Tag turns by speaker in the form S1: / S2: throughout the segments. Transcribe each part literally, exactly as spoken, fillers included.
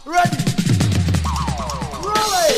S1: Ready. Rolling.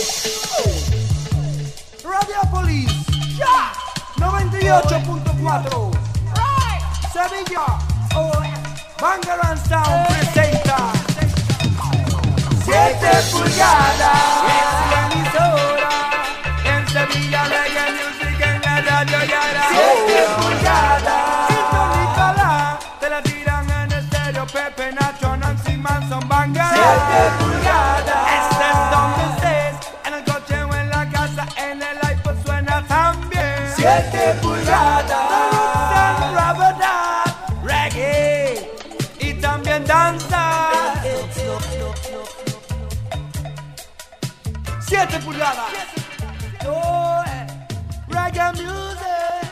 S1: Radiopolis. Ya. noventa y ocho punto cuatro. Sevilla. Bangarang Sound presenta siete pulgadas. Es la emisora. En Sevilla Reggae Music en la radio Yara. siete pulgadas. Sintonícala. Te la tiran en estéreo. Pepe, Nacho, Nancy Manson, Bangarang. siete pulgadas. Estés donde estés. En el coche o en la casa. En el iPod suena también. siete pulgadas. Reggae y también danza. Siete pulgadas. Oh, reggae music.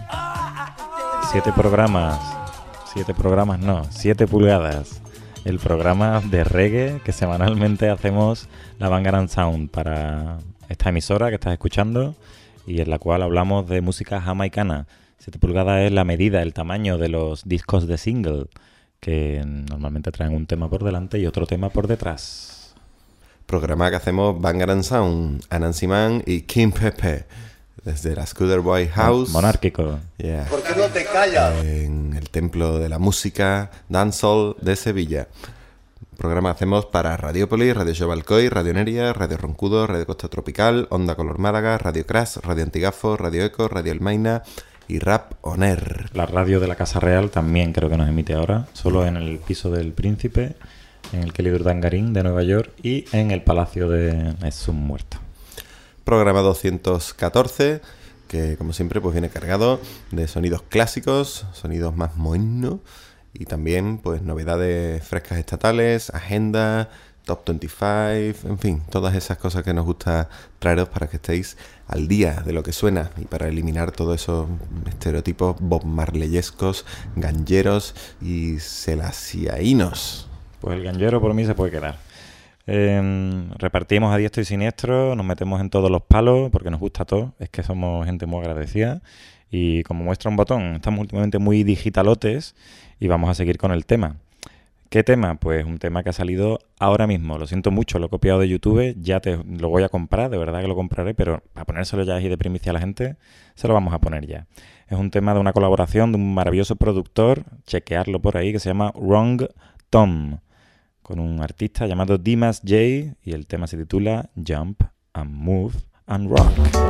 S2: Siete programas. Siete programas, no. Siete pulgadas. El programa de reggae que semanalmente hacemos la Bangarang Sound para esta emisora que estás escuchando y en la cual hablamos de música jamaicana. siete pulgadas es la medida, el tamaño de los discos de single, que normalmente traen un tema por delante y otro tema por detrás.
S3: Programa que hacemos Bangarang Sound, Anansi Man y King Pepe, desde la Scooter Boy House.
S2: Monárquico.
S3: Yeah.
S4: ¿Por qué no te callas?
S3: En el Templo de la Música Dancehall de Sevilla. Programa hacemos para Radiopolis, Radio Show Alcoy, Radio Neria, Radio Roncudo, Radio Costa Tropical, Onda Color Málaga, Radio Crash, Radio Antigafo, Radio Eco, Radio El Maina y Rap On Air.
S2: La radio de la Casa Real también creo que nos emite ahora, solo en el piso del Príncipe, en el Kelly Urdangarín de Nueva York y en el Palacio de Esum Muerto.
S3: Programa doscientos catorce, que como siempre pues viene cargado de sonidos clásicos, sonidos más modernos y también pues novedades frescas estatales, agenda, Top veinticinco, en fin, todas esas cosas que nos gusta traeros para que estéis al día de lo que suena y para eliminar todos esos estereotipos Bob Marleyescos, ganjeros y selasiainos.
S2: Pues el ganjero por mí se puede quedar. Eh, repartimos a diestro y siniestro, nos metemos en todos los palos porque nos gusta todo, es que somos gente muy agradecida y como muestra un botón, estamos últimamente muy digitalotes y vamos a seguir con el tema. ¿Qué tema? Pues un tema que ha salido ahora mismo. Lo siento mucho, lo he copiado de YouTube, ya te lo voy a comprar, de verdad que lo compraré, pero para ponérselo ya ahí de primicia a la gente, se lo vamos a poner ya. Es un tema de una colaboración de un maravilloso productor, chequearlo por ahí, que se llama Wrong Tom, con un artista llamado Dimas J, y el tema se titula Jump and Move and Rock.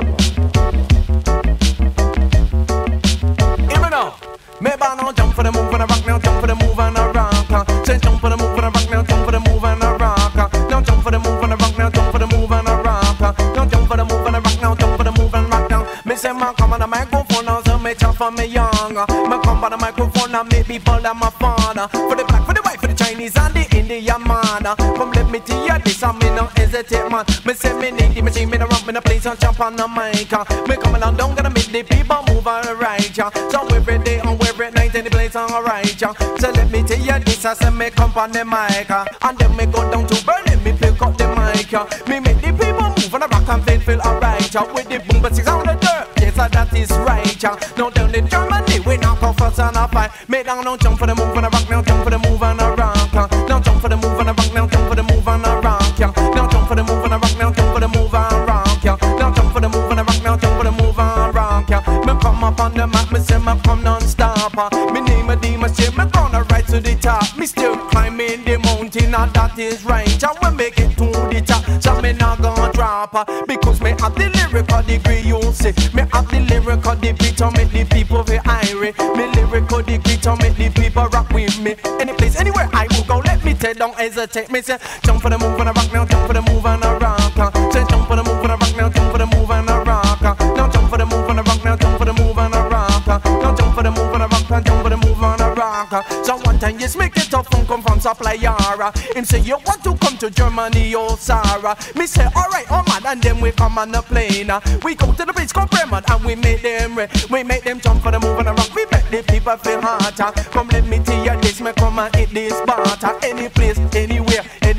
S5: Me bow now, jump for the move and a rock now, jump for the move and a rock. Say jump for the move and a rock now, jump for the move and a rock. Now jump for the move and a rock now, jump for the move and a rock. Now jump for the move and a rock now, jump for the move and rock now. Me say man come on the microphone now, so me chant for me young. Me come on the microphone now, me people that my father. For the black, for the white, for the Chinese and the Indian man. Come let me tell you this, and me no hesitate man. Me say me need the machine, me no rock, me no place and jump on the mic. Me come along, don't gonna make the people move alright. So every day and every night in the place alright. So let me tell you this, I say me come on the mic, and then me go down to Berlin, me pick up the mic. Me make the people move and the rock and feel feel alright. With the boom but six on the dirt, yes that is right. Now down in Germany, we knock off first and a fight. Me down now jump for the move and the rock, now jump for the move and the rock. Now jump for the move and the rock, now jump for the move and the rock. Now jump for the move and the rock, now jump for the move and rock. Now jump for the move and the rock, now jump for the move and rock. Me come up on the map, me say me come non-stop. Me name a demon, say me gonna rise to the top. Me still climbing the mountain, and that is right. And when me get to the top, so me not gonna drop. Because me have the lyrical degree, you see. Me have the lyrical degree to make the people feel irate. Me lyrical degree to make the people rock with me. Any place, anywhere I will go, let me tell, don't hesitate. Me say, jump for the move and a rock now, jump for the move and a rock. Say, jump for the move and a rock now, jump for the move and a rock. Now jump for the move and a rock now, jump for the move and a rock. Now jump for the move and a rock, and jump for the move and a rock. So one time, yes, make it tough and come from supplier. Him say, you want to come to Germany, oh Sarah. Me say, alright, oh man, and then we come on the plane. We go to the place called Bremen, and we make them re- we make them jump for the move and the rock. We make the people feel hotter. Come let me tell you this, me come and hit this bar. Any place, anywhere, any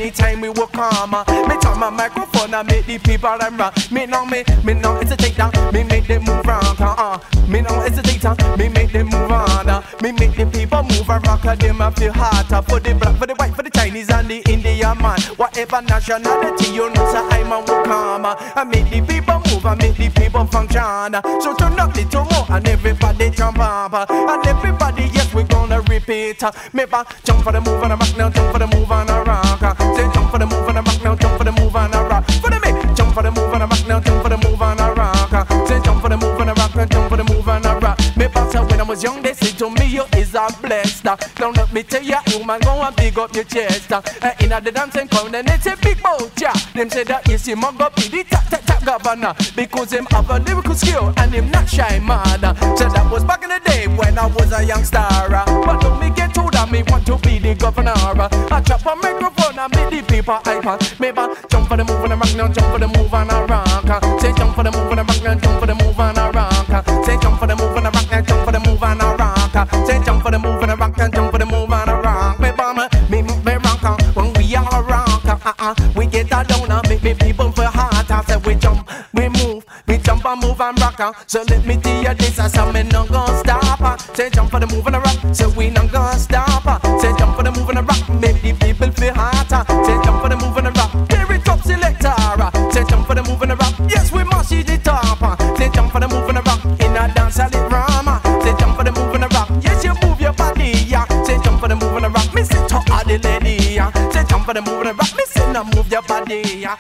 S5: anytime we will come. Uh, me turn my microphone and make the people them rock. Me now me, me now hesitate down. Me make them move round. Uh, uh. Me now hesitate down. Me make them move on. Uh. Me make the people move and rock. And them have the heart uh, for the black, for the white, for the Chinese and the Indian man. Whatever nationality you know, so I'm a will come. Uh. I make the people move and make the people function. Uh. So turn up the more and everybody jump up. Uh. And everybody, yes, we're gonna repeat. Uh. Me back, jump for the move and a back now, jump for the move and a rock. Uh. Say jump for the move and a back now, jump for the move and a rock. For the me, jump for the move and a back now, jump for the move and a rock. Uh. Say jump for the move and a rock, and jump for the move and a rock. Me boss when I was young, they said to me, you is a blessed. Uh. Now let me tell ya, you man go and big up your chest. Uh. And in the dancing crowd, and they say big boat, yeah. Them say that yes, him mug up be the top, top, top governor. Because him have a lyrical skill and him not shy man. Uh. So that was back in the day when I was a young star. Uh. But don't me get told that me want to be the governor. Uh. I chop a microphone and make the people hyper. Maybe jump for the move and a rock now, jump for the move and a rock. Uh. Say jump for the move and a rock now, jump for the move and a rock. Uh. Say jump for the move and a rock now, jump for the move and a rock. Uh. Say jump for the move and a rock now, jump for the move and a rock. Me bomber, me move me rock. Uh. When we are rock, uh, uh, uh, we get that down and make me people for heart. I say we jump, we move, we jump and move and rock. Uh. So let me tell you this, I say me not gonna stop. Uh. Say jump for the move and a rock, so we not gonna stop. Uh. Say jump for the move and a rock, make the people feel hot. Uh. Say jump for the move and a rock, tear it up selector. Uh. Say jump for the move and a rock, yes we must see the top. Uh. Say jump for the move and a rock, in a dance and it drama. Say jump for the move and a rock, yes you move your body. Yeah. Say jump for the move and a rock, me say talk of the lady. Yeah. Say jump for the move and a rock, me say now move your body. Yeah.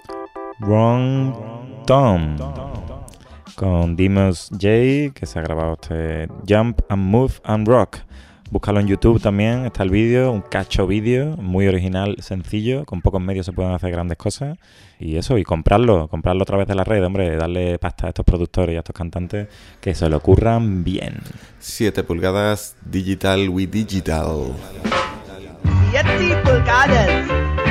S2: Wrong Tom con Dimos J, que se ha grabado este Jump and Move and Rock. Búscalo en YouTube también, está el vídeo, un cacho vídeo, muy original, sencillo, con pocos medios se pueden hacer grandes cosas. Y eso, y comprarlo, comprarlo a través de la red, hombre, darle pasta a estos productores y a estos cantantes que se lo ocurran bien.
S3: siete pulgadas digital with digital.
S4: siete pulgadas.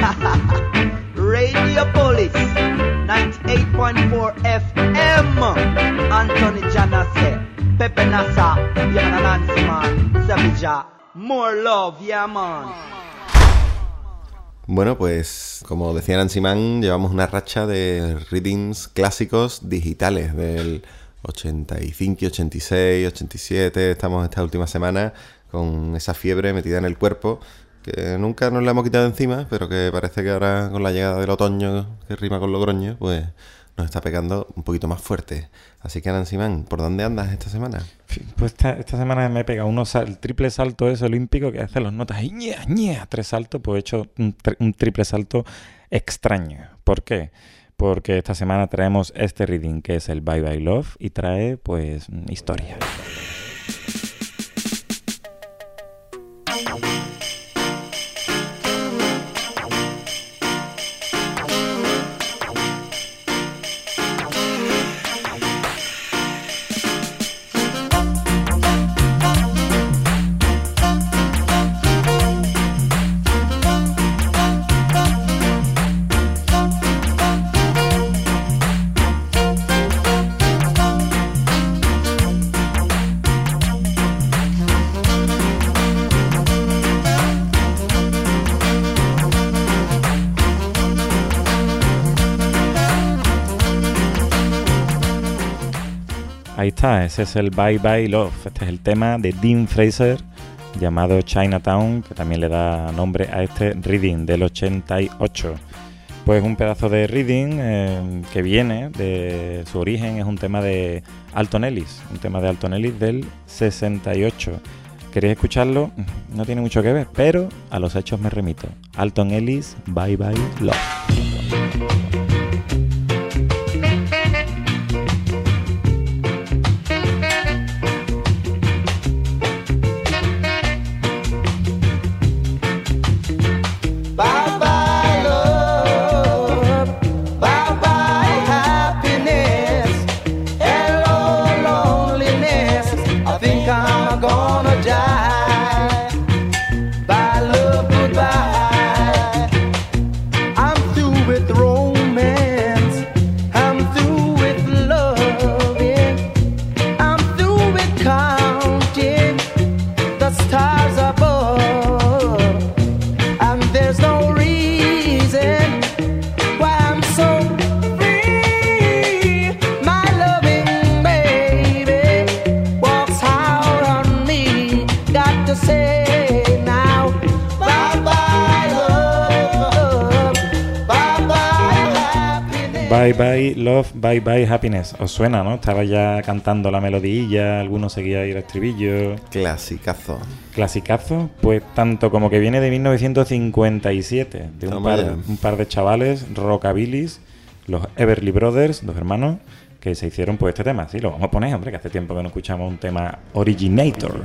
S4: Radio Police ninety-eight point four F M. Anthony Janase, Pepe Nasa, yeah man, Nancy man, Savija, more love, yeah man.
S3: Bueno, pues como decía Nancy Man, llevamos una racha de readings clásicos digitales del ochenta y cinco, ochenta y seis, ochenta y siete. Estamos esta última semana con esa fiebre metida en el cuerpo que nunca nos la hemos quitado encima, pero que parece que ahora con la llegada del otoño, que rima con Logroño, pues nos está pegando un poquito más fuerte. Así que Nancy Man, ¿por dónde andas esta semana?
S2: Pues esta, esta semana me he pegado unos sal, el triple salto ese olímpico que hace los notas y ñea, ñea, tres saltos, pues he hecho un, tri, un triple salto extraño. ¿Por qué? Porque esta semana traemos este reading que es el Bye Bye Love y trae pues historia. Ahí está, ese es el Bye Bye Love. Este es el tema de Dean Fraser llamado Chinatown, que también le da nombre a este reading del ochenta y ocho. Pues un pedazo de reading eh, que viene de su origen, es un tema de Alton Ellis, un tema de Alton Ellis del sesenta y ocho. ¿Queréis escucharlo? No tiene mucho que ver, pero a los hechos me remito. Alton Ellis, Bye Bye Love.
S4: Bye love, goodbye. I'm through
S2: Bye Bye Love, Bye Bye Happiness. ¿Os suena, no? Estaba ya cantando la melodía, algunos seguía ahí el estribillo.
S3: Clasicazo.
S2: Clasicazo, pues tanto como que viene de mil novecientos cincuenta y siete, de un,
S3: Toma
S2: par,
S3: ya.
S2: un par de chavales, rockabilis, los Everly Brothers, dos hermanos, que se hicieron pues este tema. Sí, lo vamos a poner, hombre, que hace tiempo que no escuchamos un tema Originator.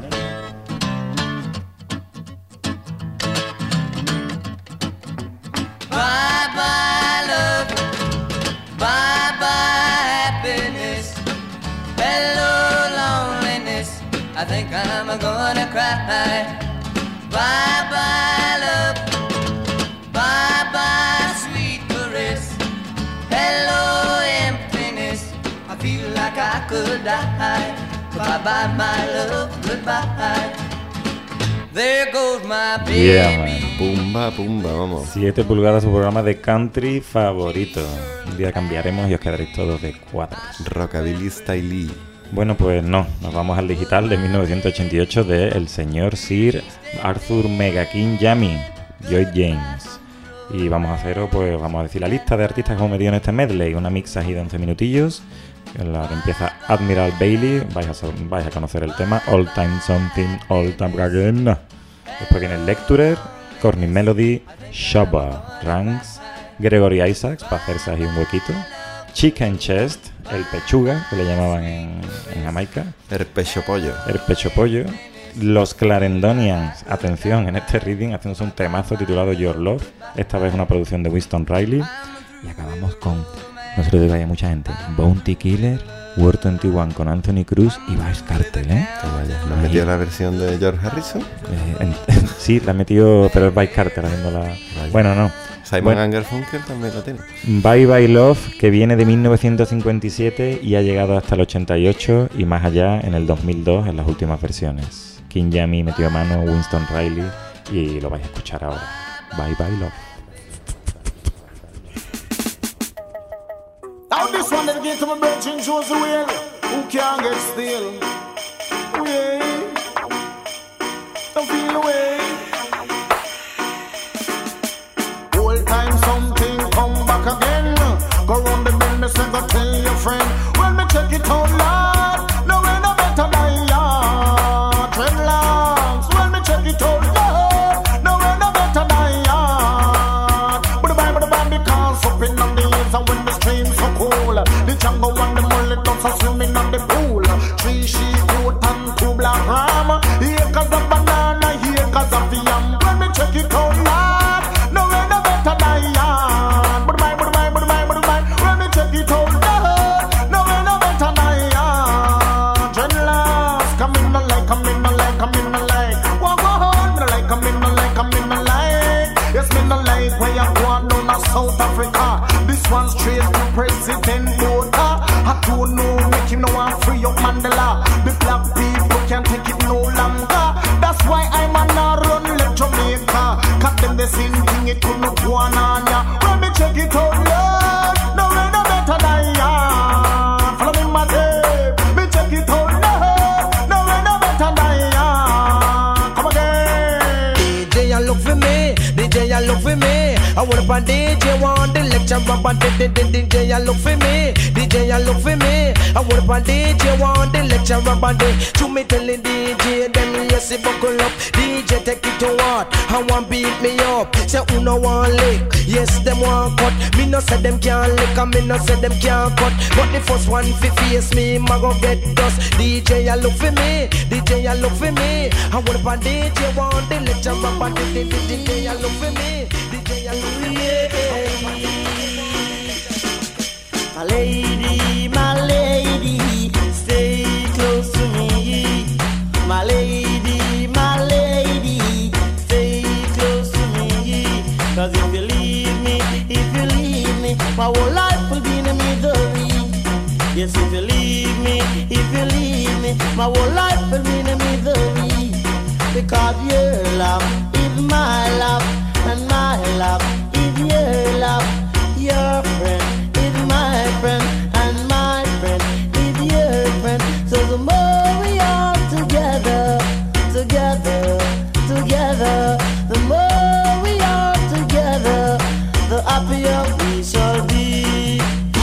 S6: Bye bye love, bye bye happiness, hello loneliness, I think I'm gonna cry. Bye bye love, bye bye sweet caress, hello emptiness, I feel like I could die. Bye bye my love, goodbye. There goes my baby.
S2: Yeah, man.
S3: Pumba, pumba, vamos.
S2: siete pulgadas, su programa de country favorito. Un día cambiaremos y os quedaréis todos de cuadros.
S3: Rockabilly Style.
S2: Bueno, pues no, nos vamos al digital de mil novecientos ochenta y ocho de el señor Sir Arthur Mega King Yami, Lloyd James. Y vamos a haceros, pues vamos a decir la lista de artistas que hemos metido en este medley, una mix así de once minutillos, en la que empieza Admiral Bailey, vais a, so- vais a conocer el tema All Time Something, All Time Again. Después viene el Lecturer, Corny Melody, Shabba Ranks, Gregory Isaacs, para hacerse ahí un huequito, Chicken Chest, el pechuga, que le llamaban en, en Jamaica,
S3: El pecho pollo.
S2: el pecho pollo, los Clarendonians, atención, en este reading haciéndose un temazo titulado Your Love, esta vez una producción de Winston Riley, y acabamos con, no se lo diga a mucha gente, Bounty Killer, World veintiuno con Anthony Cruz y Vice Cartel, ¿eh?
S3: Toma ya. ¿No has
S2: Ahí.
S3: metido la versión de George Harrison?
S2: Eh, en- sí, la he metido, pero es Vice Carter haciendo la... Bueno, no.
S3: Simon
S2: Bueno.
S3: and Garfunkel también lo tiene.
S2: Bye Bye Love, que viene de mil novecientos cincuenta y siete y ha llegado hasta el ochenta y ocho y más allá en el dos mil dos en las últimas versiones. King Yami metió a mano, Winston Riley, y lo vais a escuchar ahora. Bye Bye Love.
S7: Now this one dedicated to my brethren shows the way who can't get still. Way, don't feel away. Old time something come back again. Go round the bend, me say go tell your friend. When me check it out loud, no way no better than ya. Dreadlocks, when me check it out loud, no way no better than ya. But the Bible, the Bible, because up in on the hills and when the streams so cool. The jungle and the mullet dogs are swimming on the pool. Three sheep, goat and two black ram. Acres of banana, acres of yam. When me check it out loud, no way no better than ya. But the Bible, the Bible, the Bible, the Bible, when me check it out loud, no way no better than ya. Dreadlocks, come in the like, come in the like, come in the like. Walk on, me no like, come in the like, come in the like. Yes, me no like where you go on down to South Africa. This one straight to President Botha. I don't know, make him know I'm free up Mandela. The black people can't take it no longer. That's why I'm on a run, let Jamaica. Cut them the same thing, it could not go on on ya. When me check it out, Lord, no way no better than ya. Follow me, my tape. Me check it out, Lord, no way no better than ya. Come again.
S5: D J, you look for me. D J, you look for me. I want up a D J, want the lecture, but D J, you look for me. D J, you look for me. I want up a D J, want the lecture, but to me telling D J, them yes, it buckle up. D J, take it to what? I want beat me up. Say, who no want lick? Yes, them want cut. Me no say them can't lick, and me no say them can't cut. But the first one fi face me, ma go get dust. D J, you look for me. D J, you look for me. I want up a D J, want the lecture, but D J, you look for me. D J, you look for me.
S7: My lady, my lady, stay close to me. My lady, my lady, stay close to me. Cause if you leave me, if you leave me, my whole life will be in a misery. Yes, if you leave me, if you leave me, my whole life will be in a misery. Because your love is my love, and my love is your love. Your friend is my friend, and my friend is your friend. So the more we are together, together, together, the more we are together, the happier we shall be.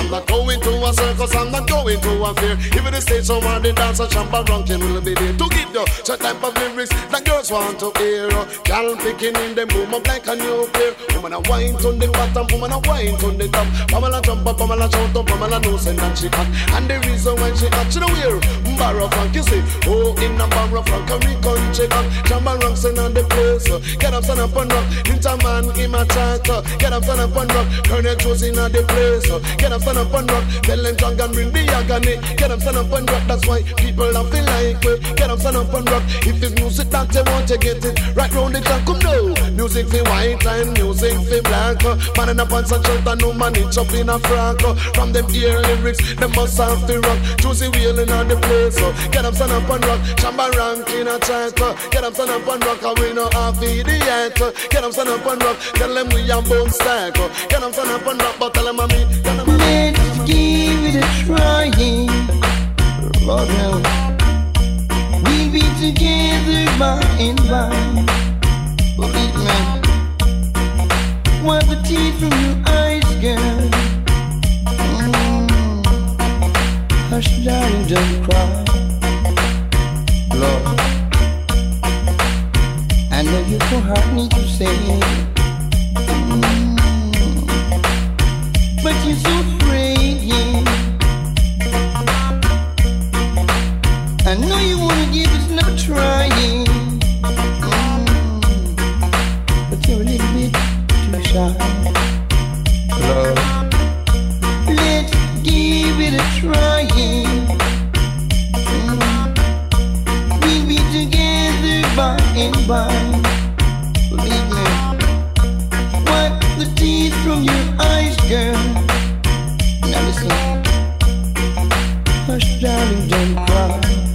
S8: cause I'm not going to affair. Even the stage so on the dance, a champa ranking will be there to give you such type of lyrics that girls want to hear. Girl picking in them boom up like a new pair. Woman a wine to the bottom, woman a wine to the top. Pamela jump up, Pamela shout up, Pamela knows and that she hot. And the reason why she hot, she know where Barra Frank, you see. Oh, in a Barra Frank, a recon check up. Champa ranking on the place. Get up, stand up and rock. Interman, in my chat. Get up, stand up and rock. Turn your toes in the place. Get up, stand up and rock. Tell them drunk and bring the agony. Get up, stand up and rock. That's why people don't feel like it. Get up, stand up and rock. If it's music that they want to get it right round the clock, come now. Music for white and music for black. Man in a pants and shirt and no man itch up in a frock. From them ear lyrics, them must have to rock. Juicy wheeling on the place. Get up, stand up and rock. Chamba rank in a track. Get up, stand up and rock. And we know half idiot. Get up, stand up and rock. Tell them we are both stack. Get up, stand up and rock. But tell them I'm me.
S7: Let's give it a try. Lord knows we'll be together by and by. Believe me. Wipe the tears from your eyes, girl. Mm. Hush, darling, don't cry. Lord, I know you don't have me to say it. Mm. But you're so afraid, yeah. I know you wanna give this another try, yeah. Mm. But you're a little bit too shy, Lord. Let's give it a try, yeah. Mm. We'll be together by and by. Believe me. Wipe the tears from your eyes, girl. Now listen. Hush, darling, don't cry.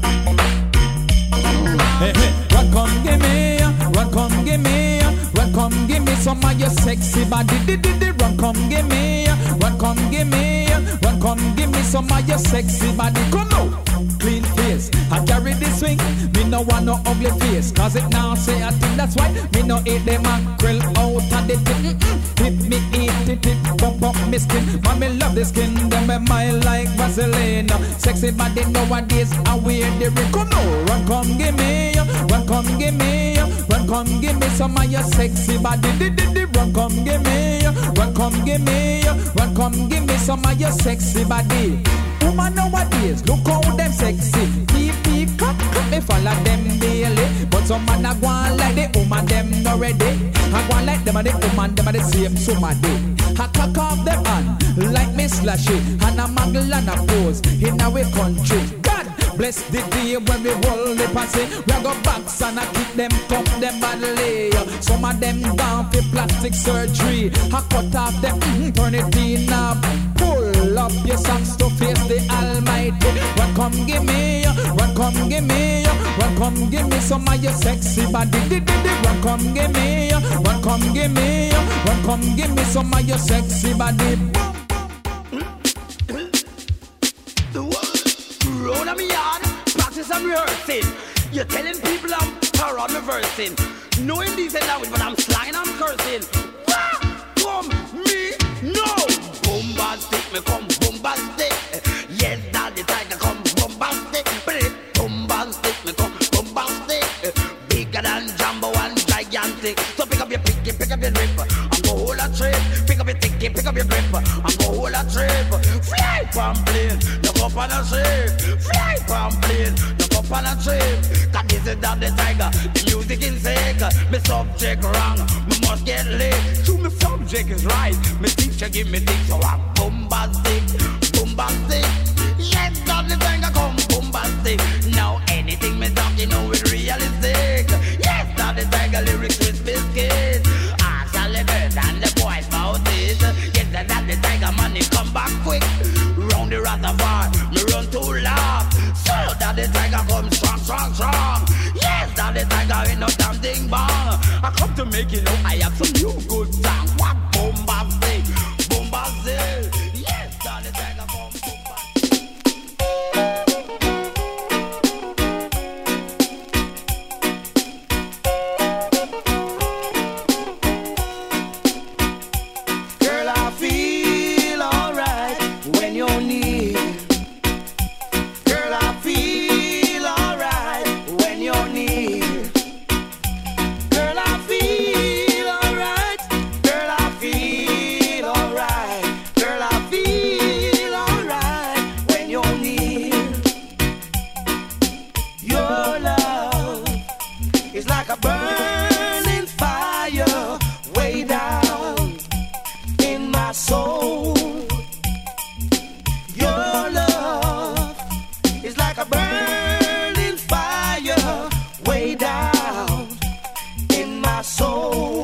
S9: Hey, hey, run, come, give me, run, come, give me, run, come, give me some of your sexy body. Di, di, di, run, come, give me, run, come, give me, run, come, give me some of your sexy body. Come now, clean face, I carry the swing. Me no want no ugly face, cause it now say a thing. That's why me no eat the mackerel out of the tip. Hit me, eat it, it, bump up me skin. Mommy love the skin, them me mile like Vaseline. Sexy body nowadays, I wear the ring. Come now, run, come, give me. Run, come, give me, run, come, give me some of your sexy body. Di, di, di, run, come, give me, run, come, give me, run, come, give me some of your sexy body. Woman nowadays, look how them sexy. Peep, peep, cut, cut, me follow them daily. But some man a go on like the woman them not ready. I go on like them and the woman them are the same somebody. I cock off them hand like me slash it. And a muggle and a pose in our country. God bless the day when we roll the passy. We go box and I kick them, pump them badly. Some of them down for plastic surgery. I cut off them, mm, turn it in up. Pull up your socks to face the Almighty. Run, come, give me, run, come, give me, run, come, give me some of your sexy body. Di, di, di, run, come, give me, run, come, give me, run, come, give me some of your sexy body.
S10: Roll on me yard, practice and rehearsing. You're telling people I'm para reversing. No indecent language, but I'm slanging, I'm cursing. Wah! Come me, no! Bombastic, me come bombastic. Yes, daddy, tiger come bombastic. Bombastic, me come bombastic. Bigger than Jumbo and gigantic. So pick up your picky, pick up your drip. I'm go hold a trip. Pick up your ticky, pick up your grip. I'm go hold a trip. Fly from plane, look up on a ship. Fly from plane, look up on a trip. Cause this is not the tiger, the music is sick. Me subject wrong, me must get lit. So me subject is right, me teacher give me dick. So I'm bombastic, bombastic. Yes, not the tiger come bombastic. Now anything me talk, you know it's realistic. Yes, not the tiger lyrics with biscuit. I shall live it and the boys about it. Yes, that the tiger money come back quick. Round the Rastafari, me run too loud. So that the tiger come strong, strong, strong. Yes, that the tiger ain't no damn thing bang. I come to make you know I have some new good song. What bombastic, bombastic. Yes, that the tiger come
S7: Girl, I feel alright when you're near.
S1: is like a burning fire way down in my soul. Your love is like a burning fire way down in my soul.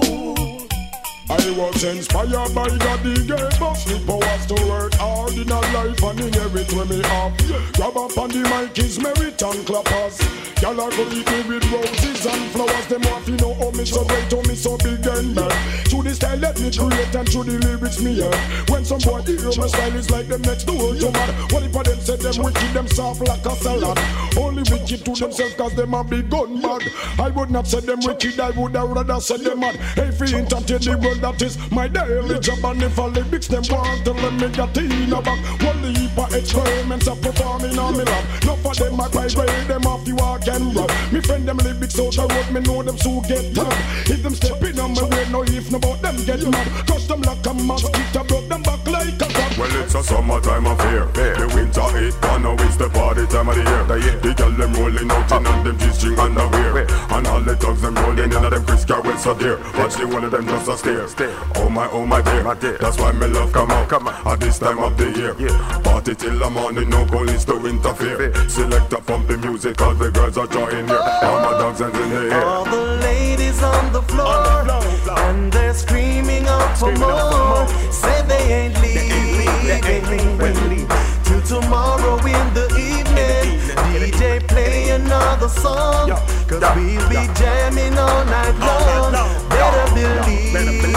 S8: I was inspired by God, he gave us the powers to work hard in our life and inherit where me have. Grab up on the mic is merit and clappers. Y'all are greet me with roses and flowers. Them want to know how me so great, how me so big and bad. Through the style let me create and through the lyrics me hear. When some boy hear my style is like them next door to mad. What if I them say them wicked, them soft like a salad. Only wicked to themselves cause them a big gun bad. I would not say them wicked, I would have rather say them mad. Hey, free entertain the world, that is my daily job. And if I lyrics them want to let me get in a back. One heap of experiments are performing on me lab. Not for them I cry, grade them off you walk and rap. Me friend them lyrics out the road, me know them so get tagged. If them stepping on my way, no if no about them get mad. Crush them like a mosquito, broke them back like a crab.
S11: Well, it's a summertime affair. The winter heat gone, now it's the party time of the year. The girl them rolling out in and them G-string underwear. And all the thugs them rolling in and them Chris Carwell so dear. Watch the one of them just a stare. Oh my, oh my dear. That's why me love come out at this time of the year. Party till the morning, no police to interfere. Select a pumpy music, cause the girls are joining here. All my dogs and in the air.
S1: All the ladies on the floor, and they're screaming out for more. Say they ain't leaving till tomorrow in the evening. D J play another song, cause we'll be jamming all night long. Better believe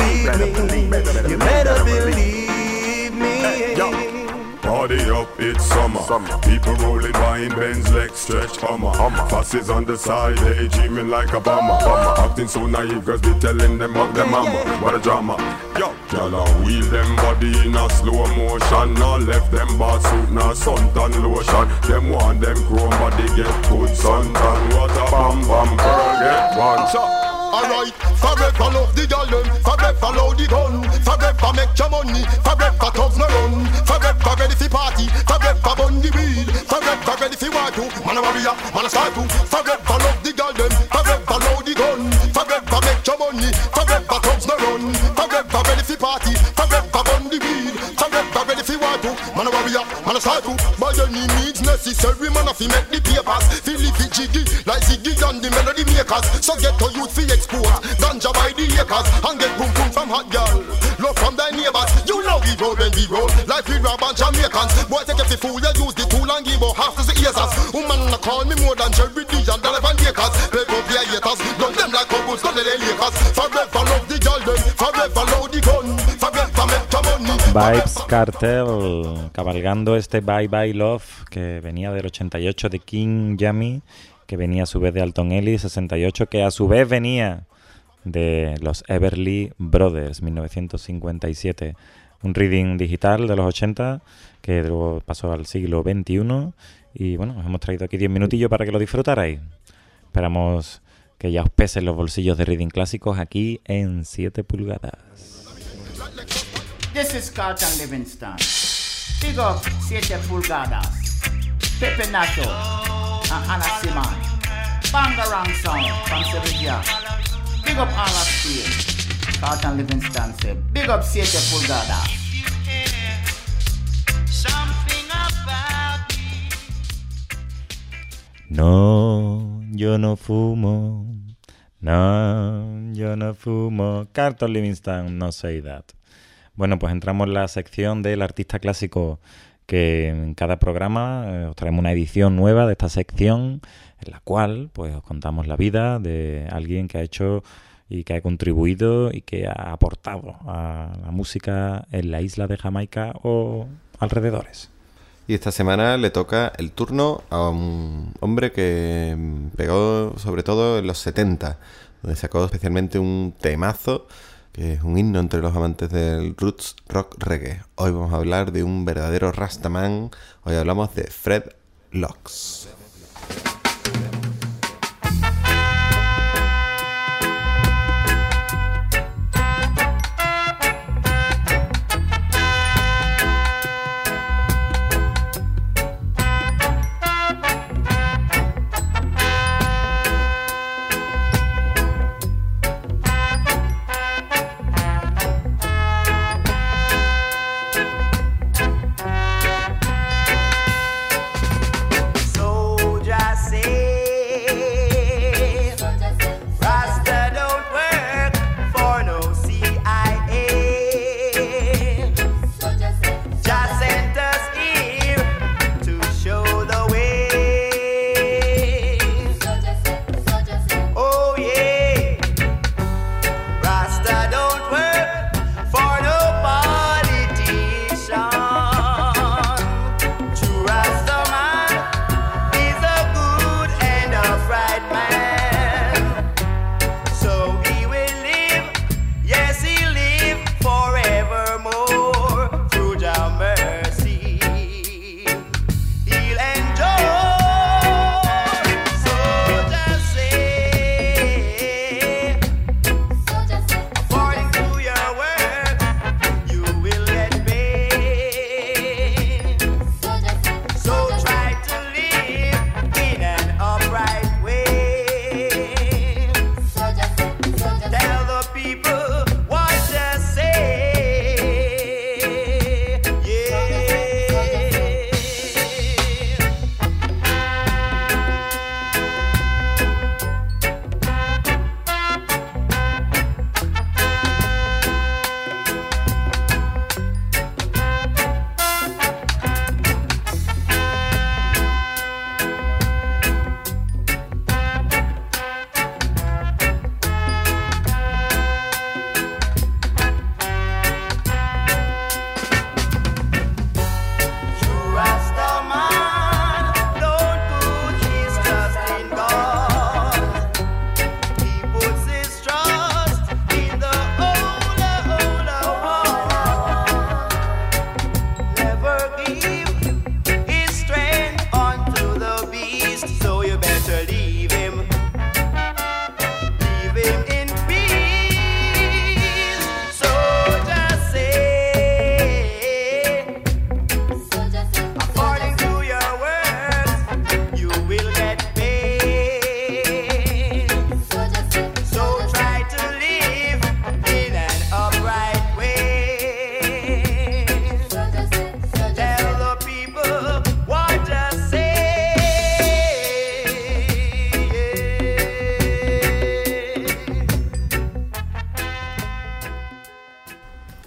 S1: me, you better believe me.
S11: Party up, it's summer. summer. People rolling by in Benz, legs stretch, hummer. hummer. Fasses on the side, they dreaming like a bomber. bomber. Acting so naive, girls be telling them of them mama. What a drama. Yo, y'all wheel them body in a slow motion. Now left them bar suit, now suntan lotion. Them want them chrome body get good suntan. What a bam bam girl get one shot.
S8: Alright, forever love the girl them, forever love the gun, forever make your money, forever thugs no run, forever ready for party, forever bun the weed, forever ready for war to, man a warrior, man a start to, forever love the girl them, forever love the gun, forever make your money, forever thugs no run, forever ready for party, forever bun the weed, forever ready for war to, man a warrior, man a start to, by any needs necessary, man a fi make the papers, fi live it jiggy, like Ziggy and the melody makers, so get to youth fi export, ganja by the acres, and get boom boom from hot girl, love from thy neighbors, you know we roll when we roll, like we rob and Jamaicans, boy take every fool, you use the tool and give out half to the ears, woman na call me more than Jerry D and eleven acres, play up their haters, done them like cowboys, done the Lakers, forever love the girl them, forever love the gun, forever make your money.
S2: Vibes Cartel, cabalgando este Bye Bye Love, que venía del ochenta y ocho de King Yummy, que venía a su vez de Alton Ellis, sesenta y ocho, que a su vez venía de los Everly Brothers, mil novecientos cincuenta y siete. Un reading digital de los ochenta que luego pasó al siglo veintiuno y bueno, os hemos traído aquí diez minutillos para que lo disfrutarais. Esperamos que ya os pesen los bolsillos de reading clásicos aquí en siete pulgadas.
S12: This is Carlton Livingston. Big up siete pulgadas. Pepe Nacho and Anna Simon. Bangarang sound from Sevilla. Big up all of Steel. Carlton Livingston said, big up siete pulgadas.
S2: No, yo no fumo. No, yo no fumo. Carlton Livingston, no say that. Bueno, pues entramos en la sección del artista clásico, que en cada programa eh, os traemos una edición nueva de esta sección, en la cual pues os contamos la vida de alguien que ha hecho y que ha contribuido y que ha aportado a la música en la isla de Jamaica o alrededores.
S3: Y esta semana le toca el turno a un hombre que pegó sobre todo en los setenta, donde sacó especialmente un temazo que es un himno entre los amantes del roots rock reggae. Hoy vamos a hablar de un verdadero Rastaman. Hoy hablamos de Fred Locks.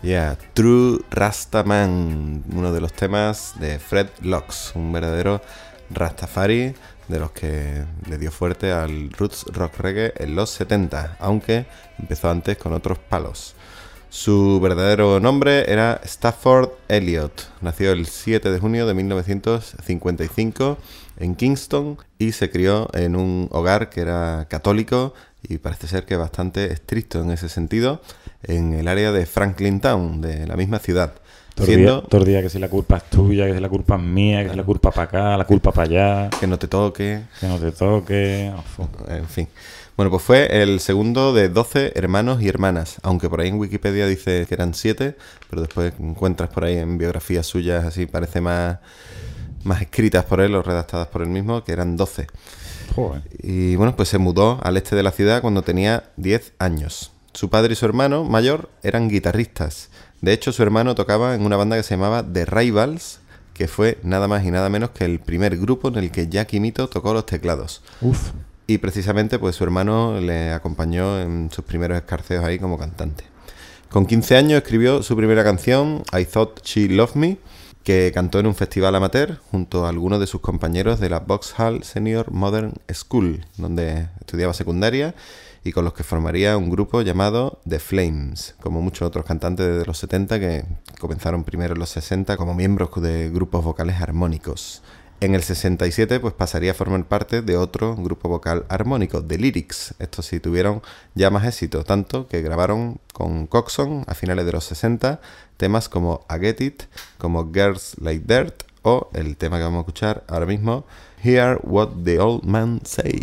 S3: Yeah, True Rastaman, uno de los temas de Fred Locks, un verdadero Rastafari de los que le dio fuerte al roots rock reggae en los setenta, aunque empezó antes con otros palos. Su verdadero nombre era Stafford Elliott. Nació el siete de junio de mil novecientos cincuenta y cinco en Kingston y se crió en un hogar que era católico y parece ser que bastante estricto en ese sentido, en el área de Franklin Town, de la misma ciudad.
S2: Todo
S3: Siendo...
S2: el día que si la culpa es tuya, que si la culpa es mía, que
S3: claro.
S2: si la culpa para acá, la culpa para allá.
S3: Que no te toque.
S2: Que no te toque. Oh,
S3: en fin. Bueno, pues fue el segundo de doce hermanos y hermanas, aunque por ahí en Wikipedia dice que eran siete, pero después encuentras por ahí en biografías suyas, así parece más, más escritas por él o redactadas por él mismo, que eran doce.
S2: Joder.
S3: Y bueno, pues se mudó al este de la ciudad cuando tenía diez años. Su padre y su hermano mayor eran guitarristas. De hecho, su hermano tocaba en una banda que se llamaba The Rivals, que fue nada más y nada menos que el primer grupo en el que Jackie Mito tocó los teclados.
S2: Uf.
S3: Y precisamente pues su hermano le acompañó en sus primeros escarceos ahí como cantante. Con quince años escribió su primera canción, I Thought She Loved Me, que cantó en un festival amateur junto a algunos de sus compañeros de la Vauxhall Senior Modern School, donde estudiaba secundaria, y con los que formaría un grupo llamado The Flames, como muchos otros cantantes de los setenta que comenzaron primero en los sesenta como miembros de grupos vocales armónicos. En el sesenta y siete pues pasaría a formar parte de otro grupo vocal armónico, The Lyrics. Estos sí tuvieron ya más éxito, tanto que grabaron con Coxsone a finales de los sesenta temas como I Get It, como Girls Like Dirt o el tema que vamos a escuchar ahora mismo, Hear What the Old Man Say.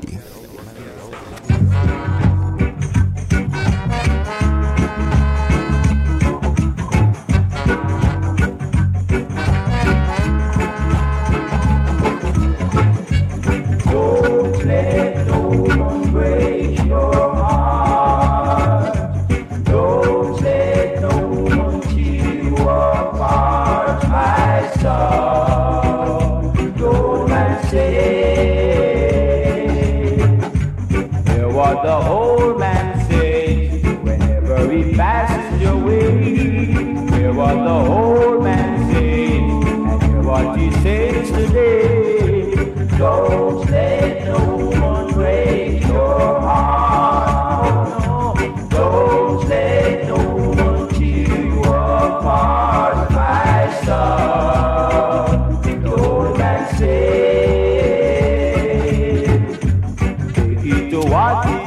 S13: The old man says whenever he passes your way. Hear what the old man says and hear what he says today. Don't let no one break your heart. No, don't let no one tear you apart, my son. The old man says, take it to what he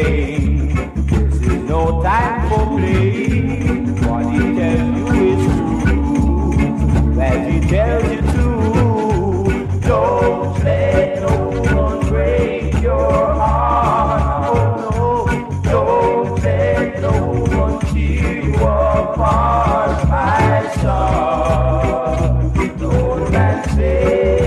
S13: no time for play. What he tells you is true, as he tells you to. Don't let no one break your heart. No, no, don't let no one tear you apart, my son. The old man says.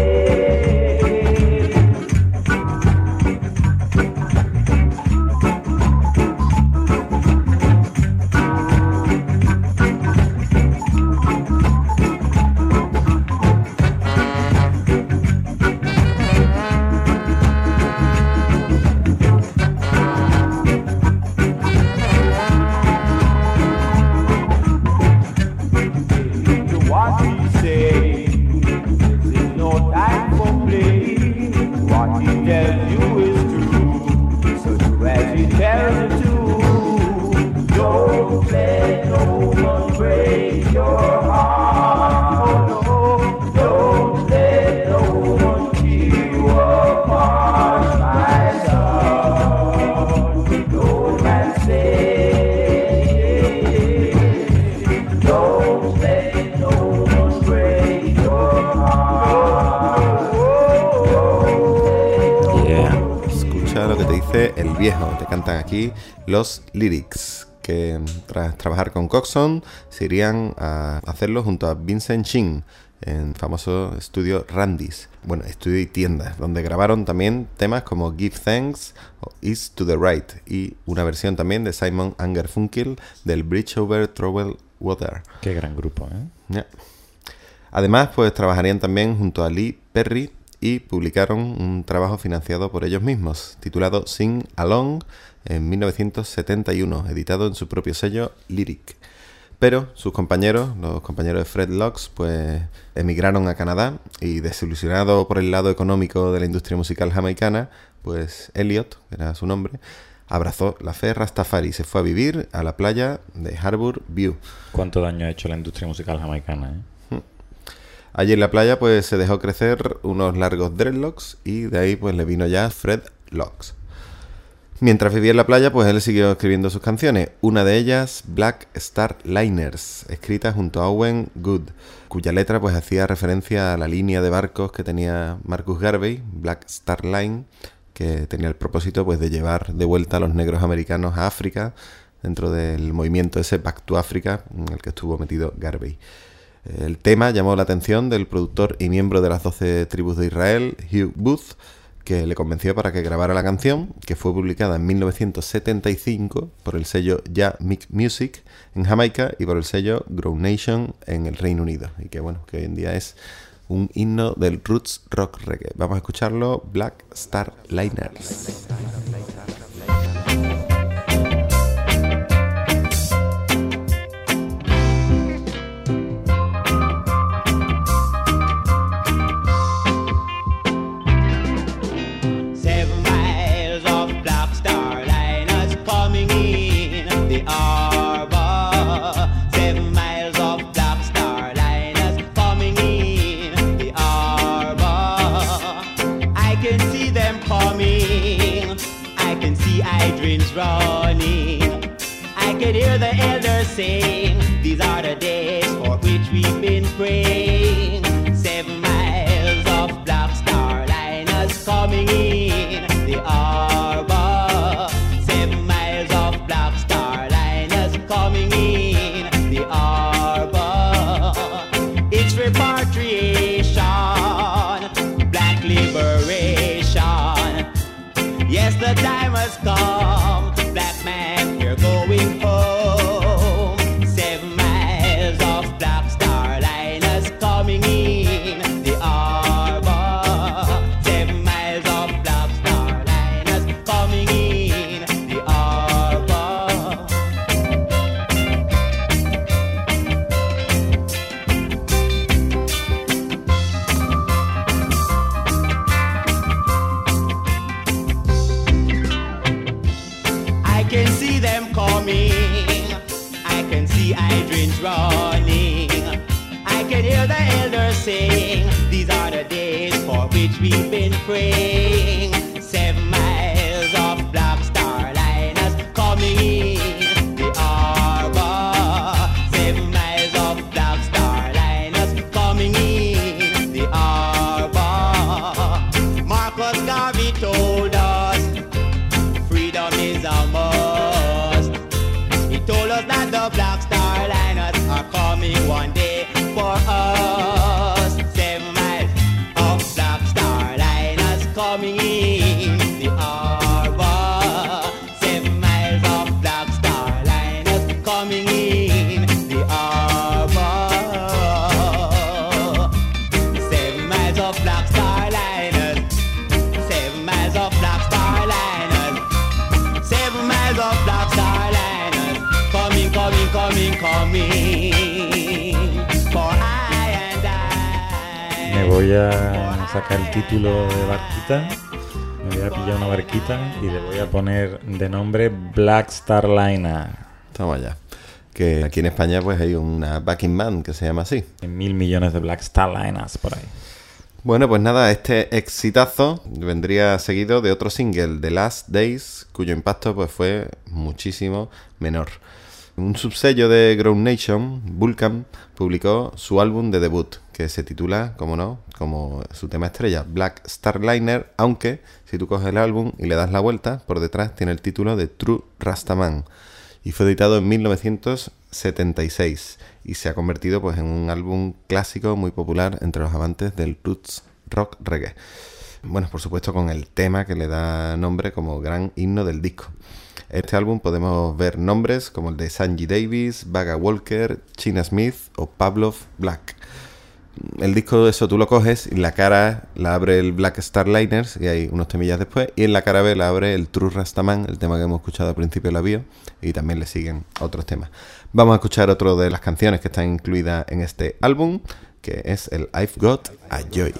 S3: El Viejo, te cantan aquí los Lyrics, que tras trabajar con Coxsone se irían a hacerlo junto a Vincent Chin en el famoso estudio Randy's, bueno, estudio y tienda, donde grabaron también temas como Give Thanks o East to the Right y una versión también de Simon and Garfunkel del Bridge Over Troubled Water.
S2: Qué gran grupo, ¿eh?
S3: Yeah. Además, pues trabajarían también junto a Lee Perry y publicaron un trabajo financiado por ellos mismos, titulado Sing Along, en mil novecientos setenta y uno, editado en su propio sello Lyric. Pero sus compañeros, los compañeros de Fred Lux, pues emigraron a Canadá y desilusionado por el lado económico de la industria musical jamaicana, pues Elliot, que era su nombre, abrazó la fe Rastafari y se fue a vivir a la playa de Harbour View.
S2: ¿Cuánto daño ha hecho la industria musical jamaicana, eh?
S3: Allí en la playa pues se dejó crecer unos largos dreadlocks y de ahí pues le vino ya Fred Lux. Mientras vivía en la playa, pues él siguió escribiendo sus canciones. Una de ellas, Black Star Liners, escrita junto a Owen Good, cuya letra pues hacía referencia a la línea de barcos que tenía Marcus Garvey, Black Star Line, que tenía el propósito pues de llevar de vuelta a los negros americanos a África, dentro del movimiento ese Back to Africa, en el que estuvo metido Garvey. El tema llamó la atención del productor y miembro de las doce tribus de Israel, Hugh Booth, que le convenció para que grabara la canción, que fue publicada en mil novecientos setenta y cinco por el sello Ya Music en Jamaica y por el sello Grown Nation en el Reino Unido, y que bueno, que hoy en día es un himno del roots rock reggae. Vamos a escucharlo, Black Star Liners.
S14: Running, I can hear the elders sing, these are the days for which we've been praying. Seven miles of Black Star Liners coming in the harbor. Seven miles of Black Star Liners coming in the harbor. It's repatriation, black liberation. Yes, the time has come. We've been praying. Seven miles of Black Star Liners coming in the harbor. Seven miles of Black Star Liners coming in the harbor. Marcus Garvey told us freedom is a must. He told us that the Black Star Liners are coming one day for us. Coming in the harbor, seven miles of Black Star Liners coming in the harbor. Seven miles of Black Star Liners, seven miles of Black Star Liners, seven miles of Black Star Liners coming, coming, coming, coming for I and I.
S2: Me voy a sacar el título de barquita, me voy a pillar una barquita y le voy a poner de nombre Black Star Liner.
S3: Toma ya. Que aquí en España pues hay una backing band que se llama así.
S2: Hay mil millones de Black Star Liners por ahí.
S3: Bueno, pues nada, este exitazo vendría seguido de otro single, The Last Days, cuyo impacto pues fue muchísimo menor. Un subsello de Grown Nation, Vulcan, publicó su álbum de debut, que se titula, como no, como su tema estrella, Black Star Liner, aunque si tú coges el álbum y le das la vuelta, por detrás tiene el título de True Rastaman, y fue editado en mil novecientos setenta y seis, y se ha convertido pues en un álbum clásico muy popular entre los amantes del roots rock reggae. Bueno, por supuesto con el tema que le da nombre como gran himno del disco. Este álbum podemos ver nombres como el de Sanji Davis, Bagga Walker, China Smith o Pavlov Black. el disco, eso tú lo coges y la cara la abre el Black Star Liners, y hay unos temillas después, y en la cara B la abre el True Rastaman, el tema que hemos escuchado al principio de la bio, y también le siguen otros temas. Vamos a escuchar otro de las canciones que están incluidas en este álbum, que es el I've Got a Joy.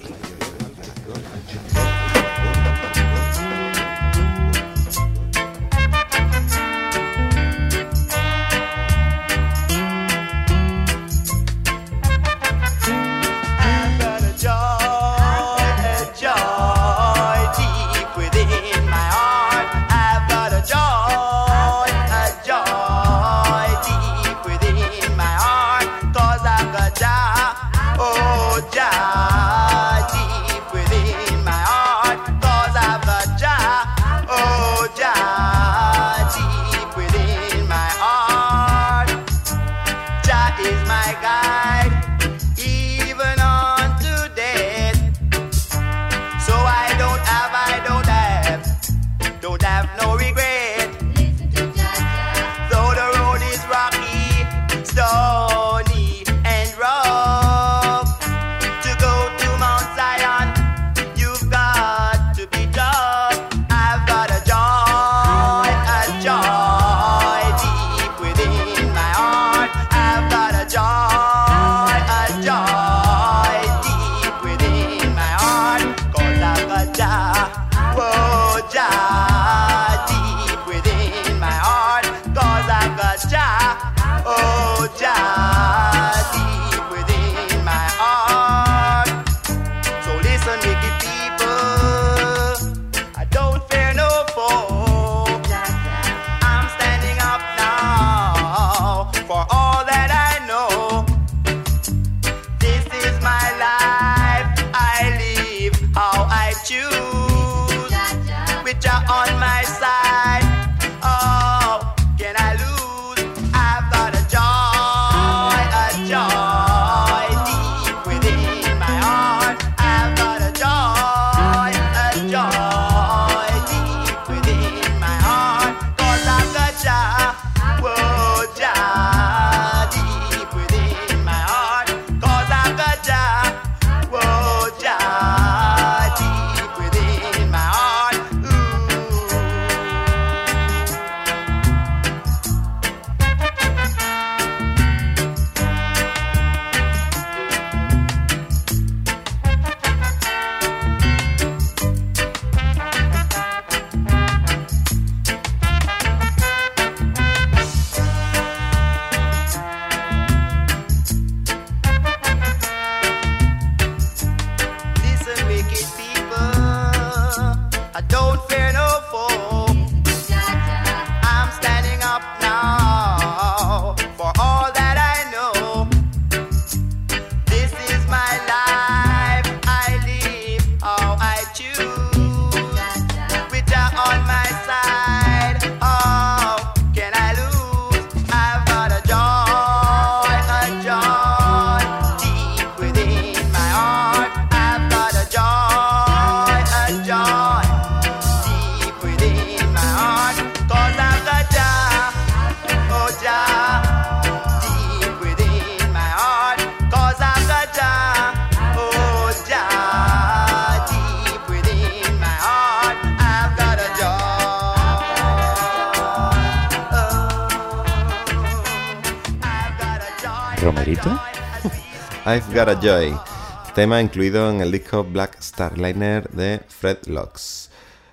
S2: Romerito.
S3: I've Got a Joy, tema incluido en el disco Black Star Liner de Fred Locks.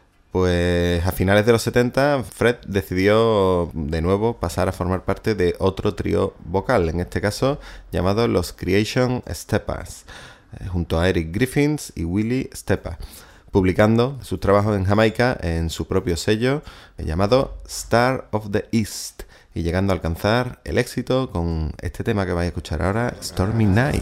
S3: Pues a finales de los setenta, Fred decidió de nuevo pasar a formar parte de otro trío vocal, en este caso llamado los Creation Steppers, eh, junto a Eric Griffiths y Willie Steppa, publicando sus trabajos en Jamaica en su propio sello eh, llamado Star of the East, y llegando a alcanzar el éxito con este tema que vais a escuchar ahora, Stormy Night.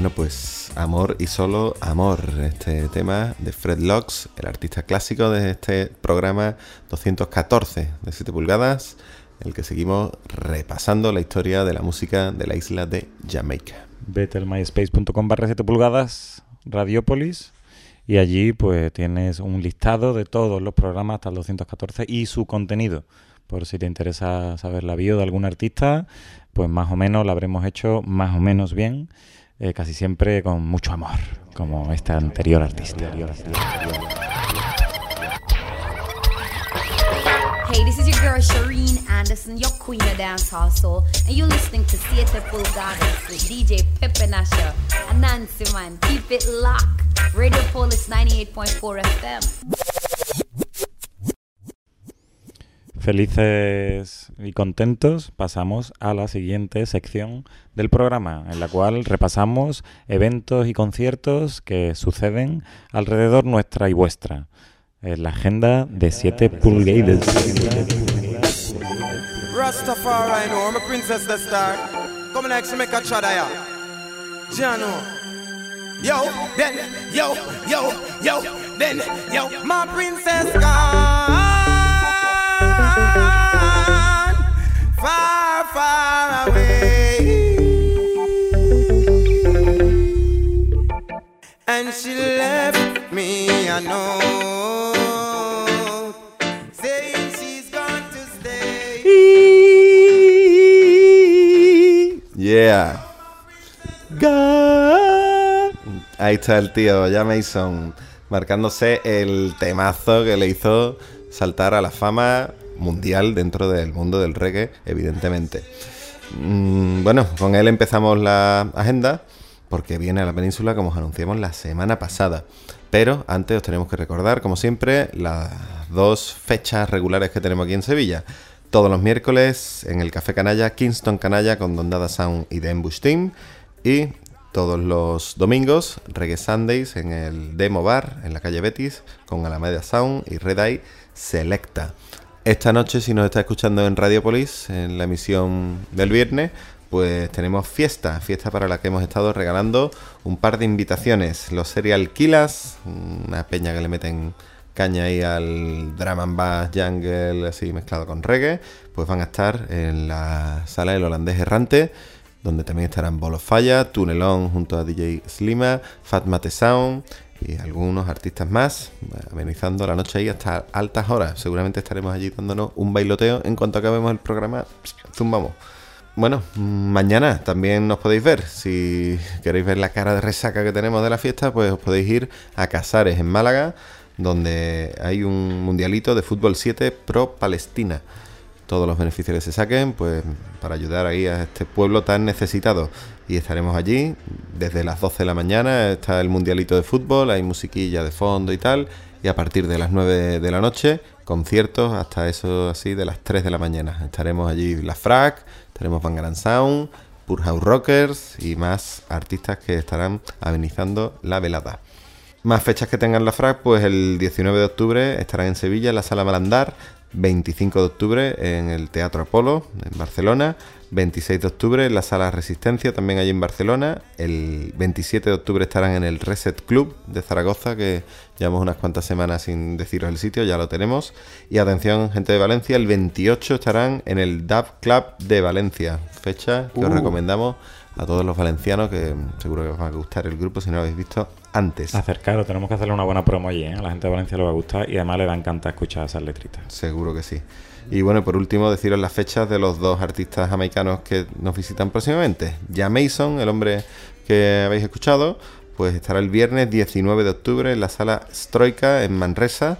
S3: bueno, pues Amor y solo amor, este tema de Fred Locks, el artista clásico de este programa doscientos catorce de siete pulgadas, en el que seguimos repasando la historia de la música de la isla de Jamaica.
S2: Vete al myspace.com barra siete pulgadas, Radiopolis, y allí pues tienes un listado de todos los programas hasta el doscientos catorce y su contenido. Por si te interesa saber la bio de algún artista, pues más o menos la habremos hecho más o menos bien, eh, casi siempre con mucho amor, como este anterior artista.
S15: Hey, this is your girl Shireen Anderson, your queen of dancehall soul, and you're listening to Siete Pulgadas with D J Pepe Nasha and Nancy Man. Keep it locked. Radio Polis ninety-eight point four F M.
S2: Felices y contentos, pasamos a la siguiente sección del programa, en la cual repasamos eventos y conciertos que suceden alrededor nuestra y vuestra. Es la agenda de siete pulgadas.
S1: Rastafari, no, I'm a princess the star. Come next to make a chadaya. Jano. Yo, then, yo, yo, yo, then, yo, my princess gone. Far, far away. And she left me, I know. Saying she's going to stay.
S3: Yeah. God. Ahí está el tío, ya Mason, marcándose el temazo que le hizo saltar a la fama mundial dentro del mundo del reggae, evidentemente. Mm, bueno, con él empezamos la agenda porque viene a la península, como os anunciamos la semana pasada. Pero antes os tenemos que recordar, como siempre, las dos fechas regulares que tenemos aquí en Sevilla. Todos los miércoles en el Café Canalla, Kingston Canalla con Don Dada Sound y The Ambush Team. Y todos los domingos, Reggae Sundays en el Demo Bar, en la calle Betis, con Alameda Sound y Red Eye Selecta. Esta noche, si nos está escuchando en Radiopolis, en la emisión del viernes, pues tenemos fiesta, fiesta para la que hemos estado regalando un par de invitaciones. Los Serial Killers, una peña que le meten caña ahí al drum and bass, jungle, así mezclado con reggae, pues van a estar en la sala del Holandés Errante, donde también estarán Ball of Fire, Tunelón junto a D J Slima, Fat Mate Sound y algunos artistas más, amenizando la noche ahí hasta altas horas. Seguramente estaremos allí dándonos un bailoteo. En cuanto acabemos el programa, zumbamos. Bueno, mañana también nos podéis ver. Si queréis ver la cara de resaca que tenemos de la fiesta, pues os podéis ir a Casares, en Málaga, donde hay un mundialito de fútbol siete pro Palestina. Todos los beneficios que se saquen, pues para ayudar ahí a este pueblo tan necesitado. Y estaremos allí desde las doce de la mañana, está el mundialito de fútbol, hay musiquilla de fondo y tal, y a partir de las nueve de la noche, conciertos hasta eso así de las tres de la mañana. Estaremos allí La Frac, estaremos Bangarang Sound, Pure House Rockers y más artistas que estarán amenizando la velada. Más fechas que tengan La Frac, pues el diecinueve de octubre estarán en Sevilla, en la Sala Malandar, veinticinco de octubre en el Teatro Apolo, en Barcelona, veintiséis de octubre en la Sala Resistencia, también allí en Barcelona, el veintisiete de octubre estarán en el Reset Club de Zaragoza, que llevamos unas cuantas semanas sin deciros el sitio, ya lo tenemos, y atención gente de Valencia, el veintiocho estarán en el Dub Club de Valencia, fecha que uh. os recomendamos a todos los valencianos, que seguro que os va a gustar el grupo si no lo habéis visto antes.
S2: Acercaros, tenemos que hacerle una buena promo allí, ¿eh? A la gente de Valencia le va a gustar y además le va a encantar escuchar esas letritas.
S3: Seguro que sí. Y bueno, por último, deciros las fechas de los dos artistas jamaicanos que nos visitan próximamente. Ya Mason, el hombre que habéis escuchado, pues estará el viernes diecinueve de octubre en la Sala Stroika en Manresa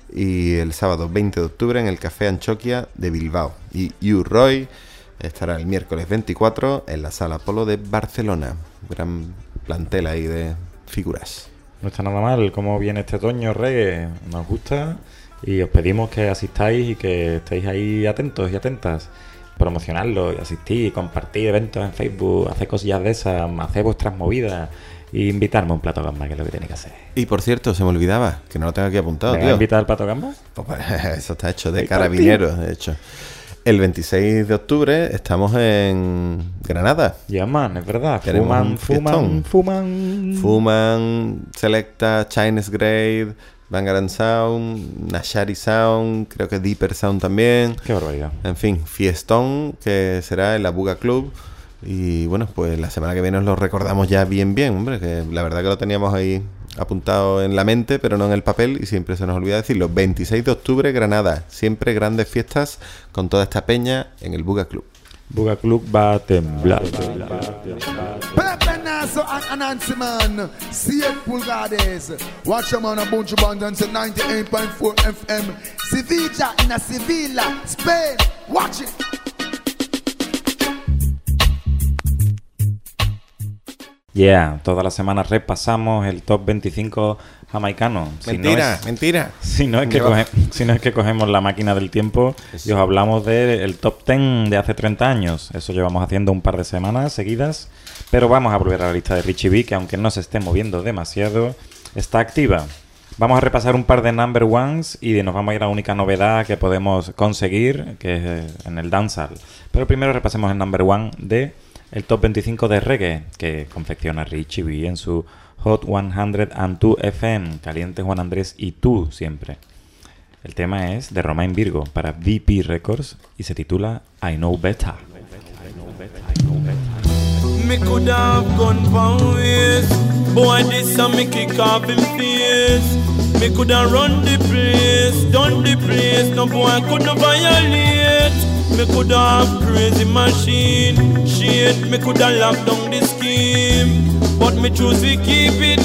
S3: y el sábado veinte de octubre en el Café Anchoquia de Bilbao. Y U-Roy estará el miércoles veinticuatro en la Sala Apolo de Barcelona. Gran plantel ahí de figuras.
S2: No está nada mal cómo viene este otoño reggae, nos gusta y os pedimos que asistáis y que estéis ahí atentos y atentas, promocionarlo y asistir, compartir eventos en Facebook, hacer cosillas de esas, hacer vuestras movidas e invitarme a un plato gamba, que es lo que tenéis que hacer.
S3: Y por cierto, se me olvidaba, que no lo tengo aquí apuntado,
S2: ¿Me
S3: tío.
S2: vas a invitar al plato gamba?
S3: Pues, eso está hecho de carabineros, de hecho. el veintiséis de octubre estamos en Granada.
S2: Ya, yeah, man, es verdad.
S3: Tenemos
S2: fuman,
S3: un
S2: fuman, fuman.
S3: Fuman, Selecta, Chinese Grade, Bangarang Sound, Nashari Sound, creo que Deeper Sound también.
S2: Qué barbaridad.
S3: En fin, fiestón que será en la Buga Club. Y bueno, pues la semana que viene os lo recordamos ya bien, bien, hombre, que la verdad que lo teníamos ahí apuntado en la mente, pero no en el papel, y siempre se nos olvida decirlo. veintiséis de octubre, Granada. Siempre grandes fiestas con toda esta peña en el Buga Club.
S2: Buga Club va a temblar.
S16: Pepe Nasso and Anansi Man, siete pulgadas. Watch them on a bunch of bands and ninety-eight point four F M. Sevilla in a Sevilla, Spain. Watch it.
S2: Yeah, todas las semanas repasamos el top veinticinco jamaicano. Si
S3: mentira,
S2: no es,
S3: mentira.
S2: Si no, es que coge, si no es que cogemos la máquina del tiempo y os hablamos del top diez de hace treinta años. Eso llevamos haciendo un par de semanas seguidas. Pero vamos a volver a la lista de Richie B, que aunque no se esté moviendo demasiado, está activa. Vamos a repasar un par de number ones y nos vamos a ir a la única novedad que podemos conseguir, que es en el dancehall. Pero primero repasemos el number one de el top veinticinco de reggae que confecciona Richie B en su Hot ciento dos F M, Caliente Juan Andrés y tú siempre. El tema es de Romain Virgo para V P Records y se titula I Know Better.
S17: Me could have gone for ways, boy this a me kick off in face. Me could have run the place, done the place, no boy could not violate. Me could have crazy machine, shit, me could have locked down the scheme. But me choose to keep it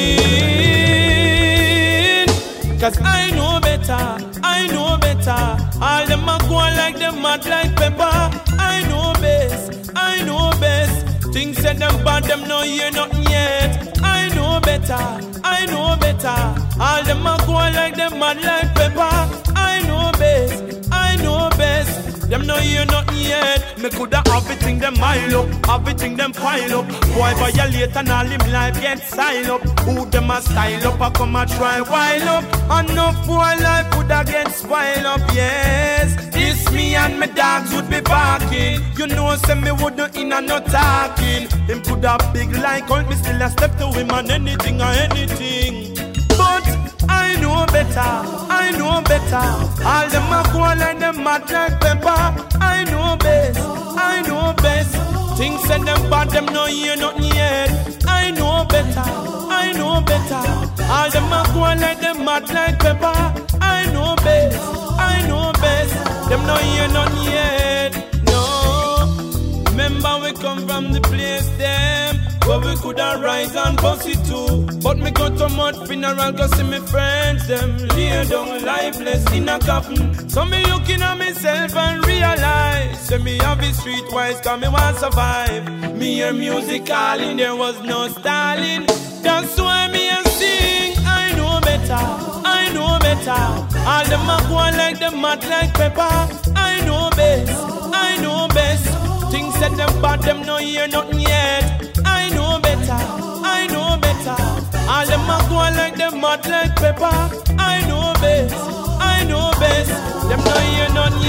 S17: clean. Cause I know better, I know better. All them a go like them mad like pepper. I know best, I know best. Things said them bad, them no hear nothing yet. I know better, I know better. All them a go like them mad like pepper. I know best, I know best. Them no hear nothing yet. Me coulda have it thing them mile up, have it thing them pile up. Boy violate and all him life get style up. Who them a style up, a come a try while up. Enough boy life coulda get spoil up, yes. This me and me dogs would be barking. You know say me woulda in and no talking. Him coulda big like hold me still a step to him on anything or anything. But I know better, I know better. All them a go like them mad like pepper. I know best, I know best. Things said them bad, them no hear nothing yet. I know better, I know better. All them a go like them mad like pepper. I know best, I know best. Them no hear nothing yet. No, remember we come from the place them but we coulda rise and bust it too. But me go to mud funeral go see me friends them lay down lifeless in a coffin. So me looking at myself and realize say me have a streetwise cause me want survive. Me hear music calling, there was no stalling. That's why me a sing. I know better, I know better. All them a go like them mad like pepper. I know best, I know best. Things said them bad, them no hear nothing yet. I know better, I know better. All them a go like them mad like pepper. I know best, I know best. Them no hear nothing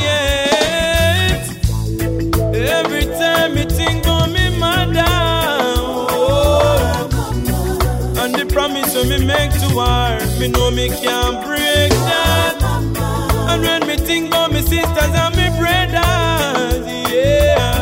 S17: yet. Every time me think of me mother, oh, and the promise of me make to her, me know me can't break that. And when me think of me sisters and me brothers, yeah.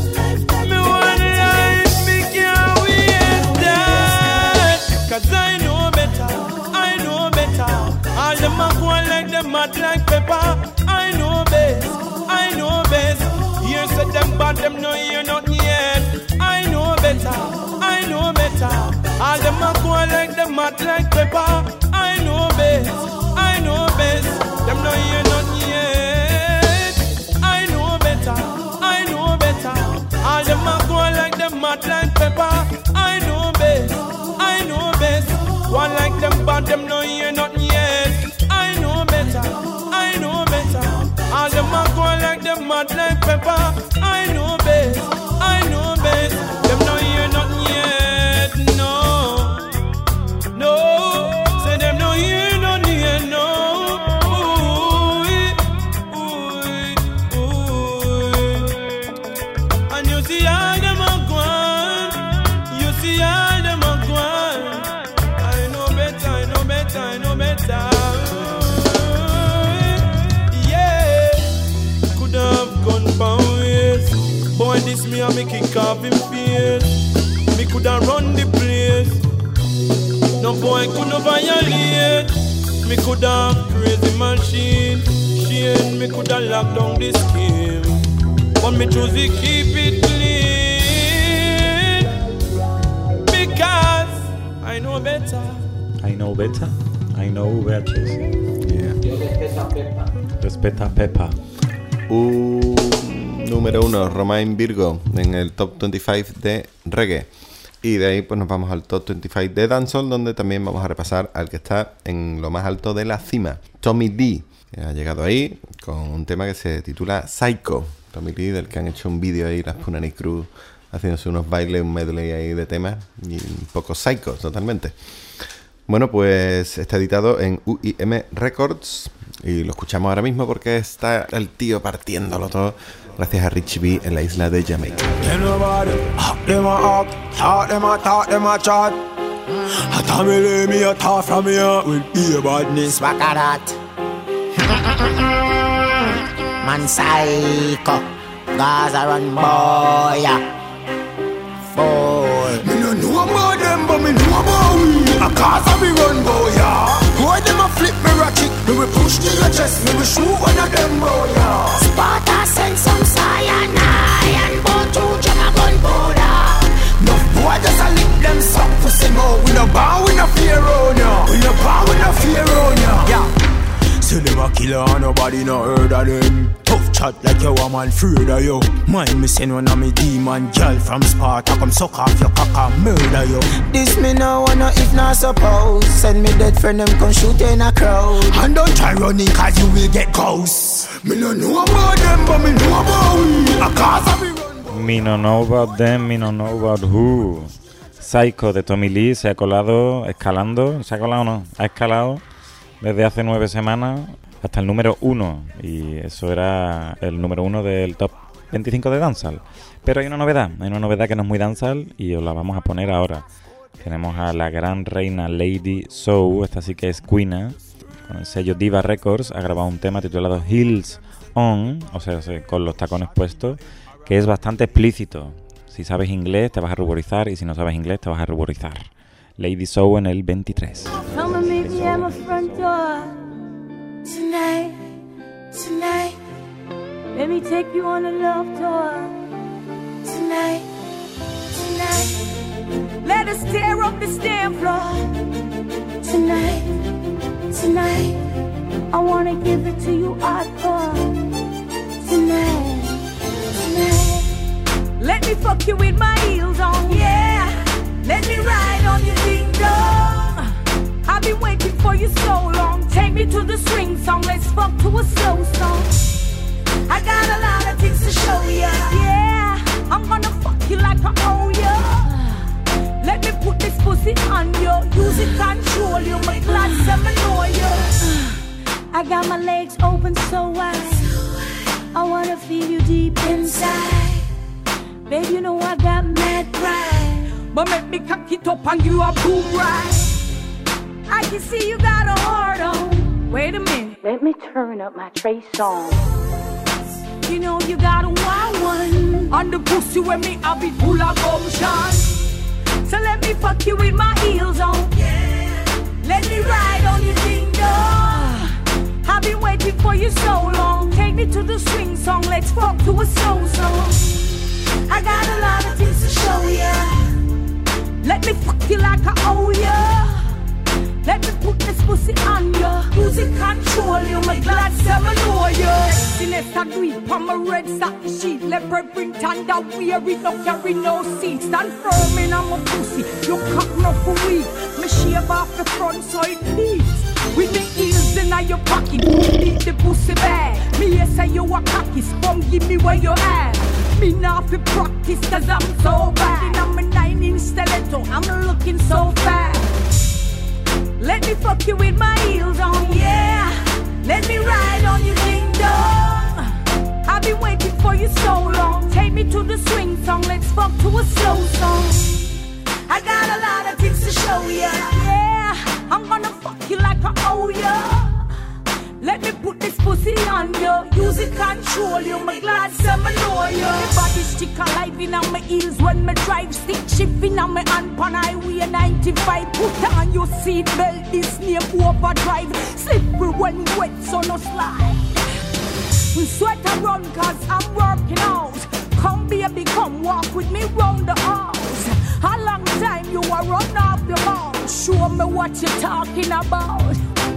S17: Cause I know better, I know better. All them a go like them mad like pepper. I know best, I know best. Here said them bad, them no hear nothing yet. I know better, I know better. All them a go like them mad like pepper. I know best, I know best. Them no hear nothing yet. I know better, I know better. All them a go like them mad like pepper. I know best, I know best. One like them bad, them no hear nothing yet. I know better, I know better. All them a go like them mad like pepper. I know best, I know best. Them no hear nothing yet. No, no. Say them no hear nothing yet. No. Ooh, ooh, ooh. this me and me kick off in face. Me coulda run the place. No boy coulda violate. Me coulda have crazy machine. Shane, me coulda lock down this scheme. But me choose to keep it clean. Because I know better.
S2: I know better. I know better.
S3: Yeah.
S2: Respeta Pepa.
S3: Un número uno, Romain Virgo, en el top veinticinco de reggae. Y de ahí pues nos vamos al top veinticinco de dancehall, donde también vamos a repasar al que está en lo más alto de la cima, Tommy Lee. Ha llegado ahí con un tema que se titula Psycho. Tommy Lee, del que han hecho un vídeo ahí las Punani Crew haciéndose unos bailes, un medley ahí de temas y un poco psycho totalmente. Bueno, pues está editado en U I M Records y lo escuchamos ahora mismo porque está el tío partiéndolo todo gracias a Richie B en la isla de Jamaica.
S18: Man psycho, Gaza run boy, boy.
S19: Me no know about them, but me know about we. A Gaza me run boy, yeah. Boy them a flip me ratchet, me we push to your chest, me we shoot one of them boy, yeah.
S18: Sparta send some cyanide and go to Jama gun powder.
S19: No boy just a lick them suck pussy mouth. We no bow, we no fear on ya. We no bow, we no fear on ya. Yeah. Say them a killer and nobody no heard of them. Tough chat like you a man afraid of you. Mind me send one of me demon girl from Sparta come suck off your cock and murder you.
S18: This me no wanna if not suppose. Send me dead friend them come shoot in a crowd.
S19: And don't try running cause you will get ghosts. Me no know about them but me know about we. A cause me run.
S2: Me no know about them, me no know about who. Psycho de Tommy Lee se ha colado escalando. ¿Se ha colado o no? Ha escalado desde hace nueve semanas hasta el número uno. Y eso era el número uno del top veinticinco de dancehall. Pero hay una novedad, hay una novedad que no es muy dancehall y os la vamos a poner ahora. Tenemos a la gran reina Lady Soul, esta sí que es Queena, con el sello Diva Records. Ha grabado un tema titulado Heels On, o sea, con los tacones puestos, que es bastante explícito. Si sabes inglés te vas a ruborizar y si no sabes inglés te vas a ruborizar. Lady Soul en el veintitrés.
S20: Come and meet me at my front door tonight, tonight. Let me take you on a love tour tonight, tonight. Let us tear up the stand floor tonight, tonight. I wanna give it to you hardcore tonight, tonight. Let me fuck you with my heels on, yeah. Let me ride on your ding dong. I've been waiting for you so long. Take me to the swing song. Let's fuck to a slow song. I got a lot of things to show ya. Yeah, I'm gonna fuck you like I owe ya. Let me put this pussy on you. Use it, control you. My glad some know you. I got my legs open so wide. I wanna feel you deep inside. Babe, you know I got mad pride. But make me cock it up and you a boom right. I can see you got a heart on. Wait a minute, let me turn up my Trey song. You know you got a wild one. On the pussy when me I be full of gumption. So let me fuck you with my heels on. Let me ride on your ding dong. I've been waiting for you so long. Take me to the swing song. Let's fuck to a slow song. I got a lot of things to show ya. Let me fuck you like I owe ya. Let me put this pussy on ya. Music control you, my glad seven know ya. Sexiness a grip on my red satin sheet. Leopard print and that wear it, no carry no seat. Stand firm in on my pussy, you cock no for weak. Me shave off the front so it beats. With me heels in your pocket, beat the pussy bag. Me yes say you a cocky, come give me where you at. Me not fi practice cause I'm so bad. And I'm a nine inch stiletto, I'm looking so fat. Let me fuck you with my heels on, yeah. Let me ride on your ding dong. I've been waiting for you so long. Take me to the swing song, let's fuck to a slow song. I got a lot of things to show ya, yeah. I'm gonna fuck you like I owe ya. Let me put this pussy on you. Use it, control you. My glad some know you. Your body sticker like in on my heels when me drive. Stick shifting on my hand pan highway ninety-five. Put on your seatbelt, this name overdrive. Slippery when wet, so no slide. Sweat and run cause I'm working out. Come baby, come walk with me round the house. How long time you are run off your mouth? Show me what you're talking about.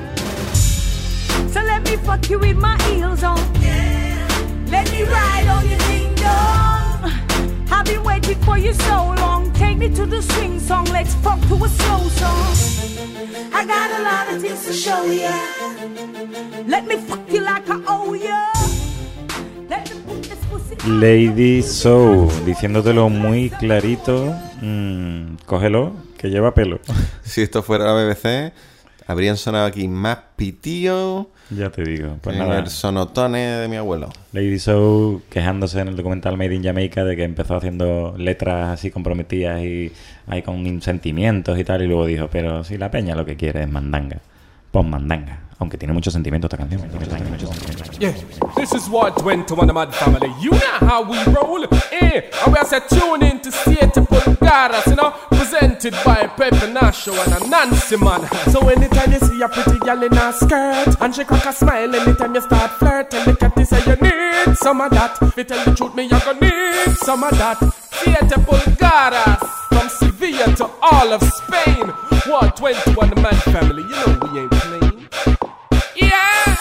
S20: So let me fuck you with my heels on. Yeah. Let me ride on your ding dong. I've been waiting for you so long. Take me to the swing song. Let's fuck to a slow song. I got a lot of things to show ya. Let me fuck you like I owe ya. Let me put this pussy.
S2: Lady Soul, diciéndotelo muy clarito. Mm, cógelo, que lleva pelo.
S3: Si esto fuera la B B C, habrían sonado aquí más pitío.
S2: Ya te digo, pues
S3: en
S2: nada.
S3: El sonotone de mi abuelo.
S2: Lady Soul quejándose en el documental Made in Jamaica de que empezó haciendo letras así comprometidas y ahí con sentimientos y tal, y luego dijo, pero si la peña lo que quiere es mandanga, pon mandanga. Aunque tiene mucho sentimiento esta canción.
S17: Yeah, this is what went to one of my family. You know how we roll. Eh, and we are set tune in to Siete Pulgadas, you know, presented by Pepe Nacho and a Nancy man. So anytime you see a pretty girl in a skirt and she crack a smile, anytime you start flirting, look at this and you need some of that. If you tell the truth, me you gonna need some of that. Siete Pulgadas, from Sevilla to all of Spain. What twenty-one the man family, you know we ain't playing. Yeah.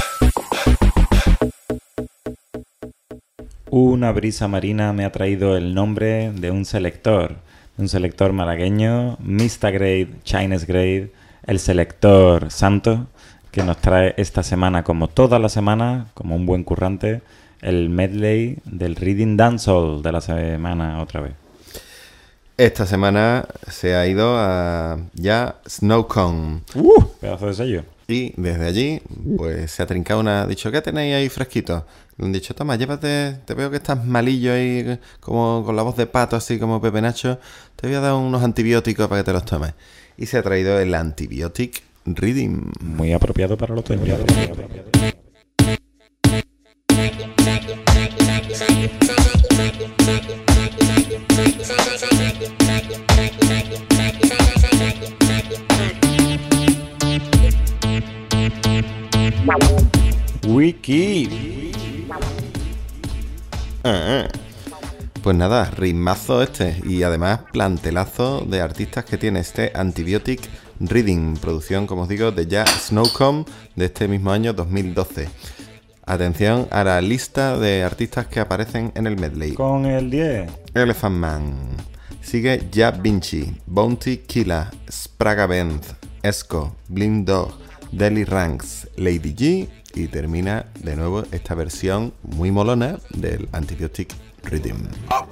S2: Una brisa marina me ha traído el nombre de un selector, de un selector malagueño, Mista Grade, Chinese Grade, el selector Santo, que nos trae esta semana, como toda la semana, como un buen currante, el medley del Reading Dancehall de la semana otra vez.
S3: Esta semana se ha ido a ya Snowcon.
S2: ¡Uh! Pedazo de sello.
S3: Y desde allí, pues se ha trincado una... Ha dicho, ¿qué tenéis ahí fresquito? Le han dicho, toma, llévate... Te veo que estás malillo ahí, como con la voz de pato, así como Pepe Nacho. Te voy a dar unos antibióticos para que te los tomes. Y se ha traído el Antibiotic Reading.
S2: Muy apropiado para los templados. Wiki.
S3: Ah, pues nada, ritmazo este. Y además plantelazo de artistas que tiene este Antibiotic Reading. Producción, como os digo, de ya Snowcon de este mismo año dos mil doce. Atención a la lista de artistas que aparecen en el medley.
S2: Con el diez.
S3: Elephant Man. Sigue Ya Vinci, Bounty Killa, Spraga Benz, Esco, Blind Dog, Deli Ranks, Lady G. Y termina de nuevo esta versión muy molona del Antibiotic Reading.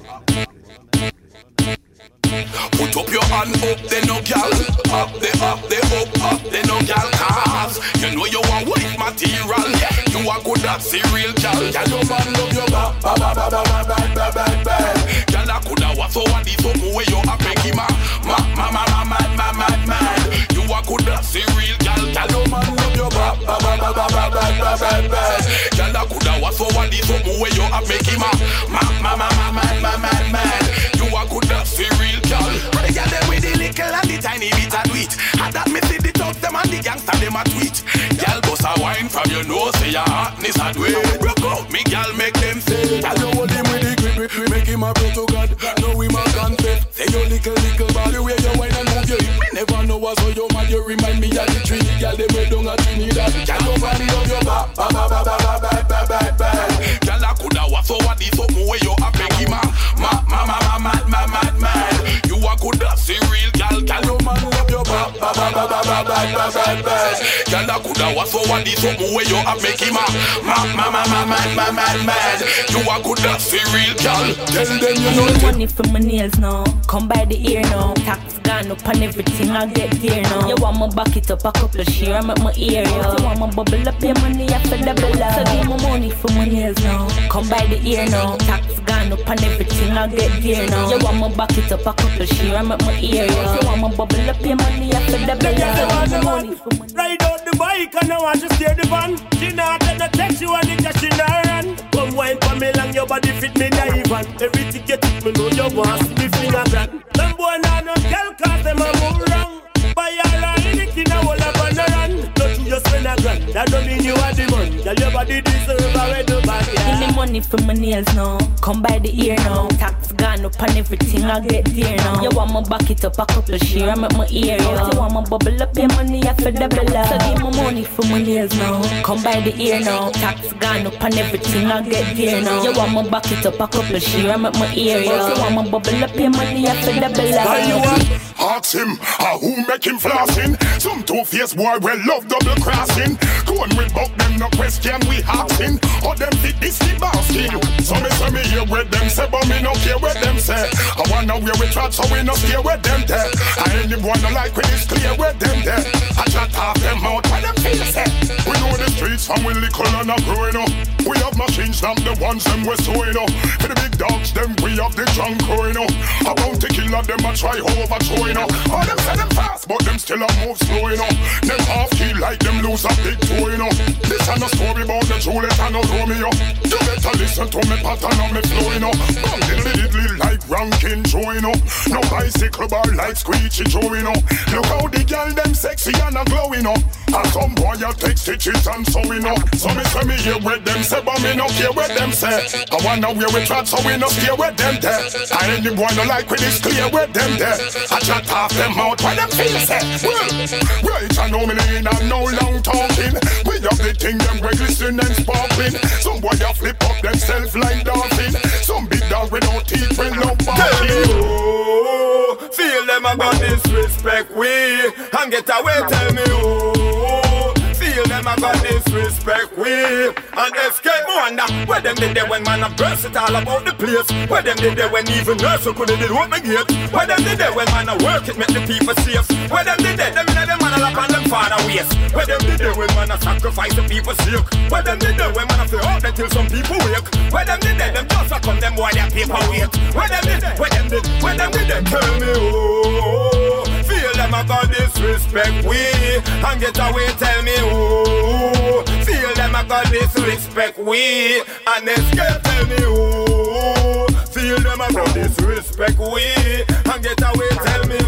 S4: Put up your hand up, then no gal. Up the up the up up, then no gal. Cause you know you are white material. You are good at serial gal. Gal no man love you ba ba ba ba ba ba ba ba ba. Gal a coulda was so what this up where you a make him a ma ma ma ma ma ma ma ma. You are good at serial gal. Gal no man love you ba ba ba ba ba ba ba ba ba ba. Gal a coulda was so what this up where you a make him a ma ma ma ma ma ma ma ma. You are good at serial gal. The girl them with the little and the tiny bit of tweet. And that me see the thugs them and the gangster them a tweet. Girl bust a wine from your nose, say your hotness a way. Broke out, me girl make them say. Girl you hold him with the grip, grip, make him a pray to God. Know him a confess. Say your little little body where you wine and move your hip. Me never know what's so you mad. You remind me of the tree. Girl them way down a Trinidad. Girl nobody love you ba ba ba ba ba ba ba ba ba ba. Girl a coulda was so what this up where you a make him a ma ma ma ma ma ma ma ma. You a good at serial gal, gal no man love you ba ba ba ba ba ba ba ba ba ba. Gal a coulda was so what this up where you a make him a ma ma ma ma ma ma ma ma. You a good at serial gal. Tell them you know
S20: money for my nails now. Come by the ear now. Tax gone up on everything I get there now. You want me back it up a couple share and make my ear yo. You want me bubble up your money after double up. So give me money for my nails now. Come by the ear now. Tax gone up on everything I get there now. You want me back it up a couple share and make my ear yo. You want me bubble up your money after double up. So give me money for my nails.
S10: Ride out
S17: the bike and I want to steer the van. She not take the text, she want the cash in her hand. Come wine for me long, your body fit me naive. Everything you take me know you want to see me finger grand. Them boy now no girl cause them a move wrong. Buy all of anything I will have on the run. Don't you just spend a grand, that don't mean you are the man. Tell your body deserve a red bag, yeah.
S6: Give me money for my nails now. Come by the ear now. Tax gone up and everything I get there now. You want me back it up a couple share and make my ear out. You want me bubble up your money I for double up. So give me money for my nails now. Come by the ear now. Tax gone up and everything I get there now. You want me back it up a couple share and make my ear out. You want me bubble up your money I for double up.
S11: Why you want? Ask him, how who make him flossing? Some two-faced boy will love double crossing. Go on with buck them, no question we asking. Or them fit this the basking. So me say me hear what them say, but me no care what them say. I wanna where we try, so we no scare with them there. I ain't the one no like when it's clear with them there. I chat off them out when them feel set. We know the streets and we little and a growing up. We have machines, not the ones them we sewing up. For the big dogs, them we have the junk growing up. I want to kill them, I try overthrowing up. All them say them fast, but them still a move slow, you know. Them half key like them lose a big toe, you know. This ain't a story about the Juliet and no Romeo. You better listen to me pattern and me flow, you know. Bang diddly diddly like Rankin Joe, you know. No bicycle bar like Squeegee Joe, you know. Look how the girl them sexy and a glow, you know. And some boy a take stitches and so, you know. So me say me hear what them say, but me no care what them say. I wanna wear we trap, so we no scare with them there. I ain't the boy no like when it's clear with them there. I chat off them out when them feel set. Well, right, I know me in and no long talking. We have the thing them we glisten and sparkling. Some boy a flip up themselves like dolphin. Some big dog without teeth with no barking.
S17: Oh, feel them about disrespect we and get away. Tell me oh, feel them about disrespect we and escape. Wonder where them did they when man a burst it all about the place. Where them did they when even nurse couldn't did open gate. Where them did they when man a work it make the people safe. Where them did they them in them man a lap and them father waste. Where them did they when man a sacrifice the people sake. Where them did they when man a feel out until some people wake. Where them did they them just a come them boy their paper weight. Where them did they where them did where them did they tell me oh, feel them about disrespect we and get away. Tell me oh, feel them about disrespect we and escape. Tell me oh, feel them about disrespect we and get away. Tell me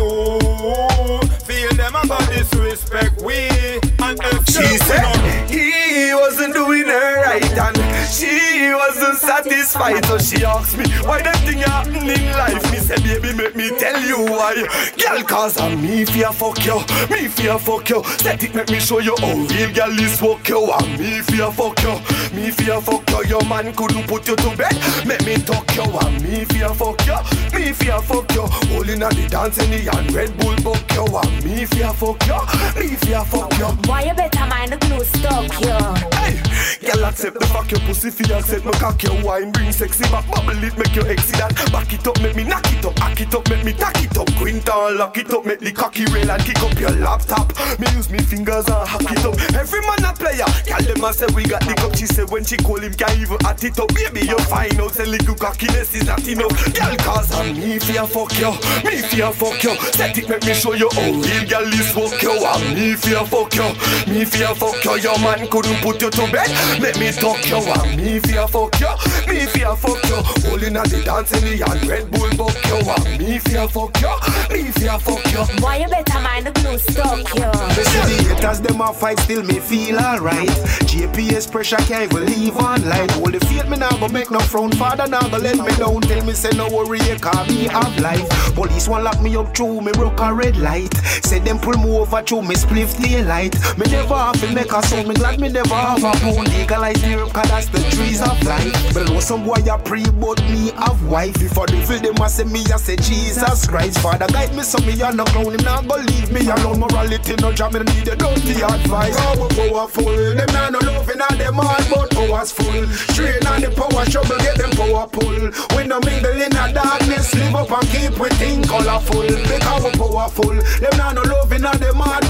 S17: oh, feel them about disrespect we and escape.
S21: She said he wasn't doing her right and she wasn't satisfied, so she asked me why that thing happen in life. Me say baby make me tell you why. Girl cause I'm me fear fuck you, me fear fuck you. Set it make me show you how real girl is fuck you. And me fear fuck you, me fear fuck you. Your man couldn't put you to bed, make me talk you. And me fear fuck you, me fear fuck you. Holding at the dance in the and Red Bull buck you. And me fear fuck you, me fear fuck you.
S6: Why you better mind the glue stuck you?
S21: Hey, girl accept the fuck your pussy fi accept me cock your wine bring sexy back bubble it make you exy that back it up make me knock it up hack it up make me tack it up quintal lock it up make the cocky rail and kick up your laptop. Me use me fingers and hack it up. Every man a player. Girl them a say we got the cup. She say when she call him can't even at it up. Baby you find out say little cockiness is not enough. Girl cause I'm me fear fuck you, me fear fuck you. Set it make me show you how real girl is fuck you. And me fear fuck you, me fear fuck you. Your man couldn't put you to bed. Let me talk you. And me fear fuck you, me fear fuck you. Holding at the dance in the and Red Bull buck you. And me fear fuck you, me fear fuck you.
S6: Why you better mind the glue stuck you?
S21: Me see the haters them a fight still me feel alright. G P S pressure can't even leave on light. Hold the faith me now go make no frown. Father now go let me down. Tell me say no worry you call me have life. Police want lock me up through me broke a red light. Say them pull me over through me spliff daylight. Me never have to make a sound. Me glad me never have a pound. Legalize the herb cause that's the trees of life. But know some boy a pre but me have wife. Before they feel them a say me a say Jesus Christ. Father guide me so me a no clown. Him not go leave me alone. Morality no job me need a dirty advice. Power powerful. Them not no love in all them hard but powers full. Strain on the power trouble get them power pull. We no mingle in the darkness. Live up and keep we think colorful. Because we powerful. Them not no love in all them hard but powers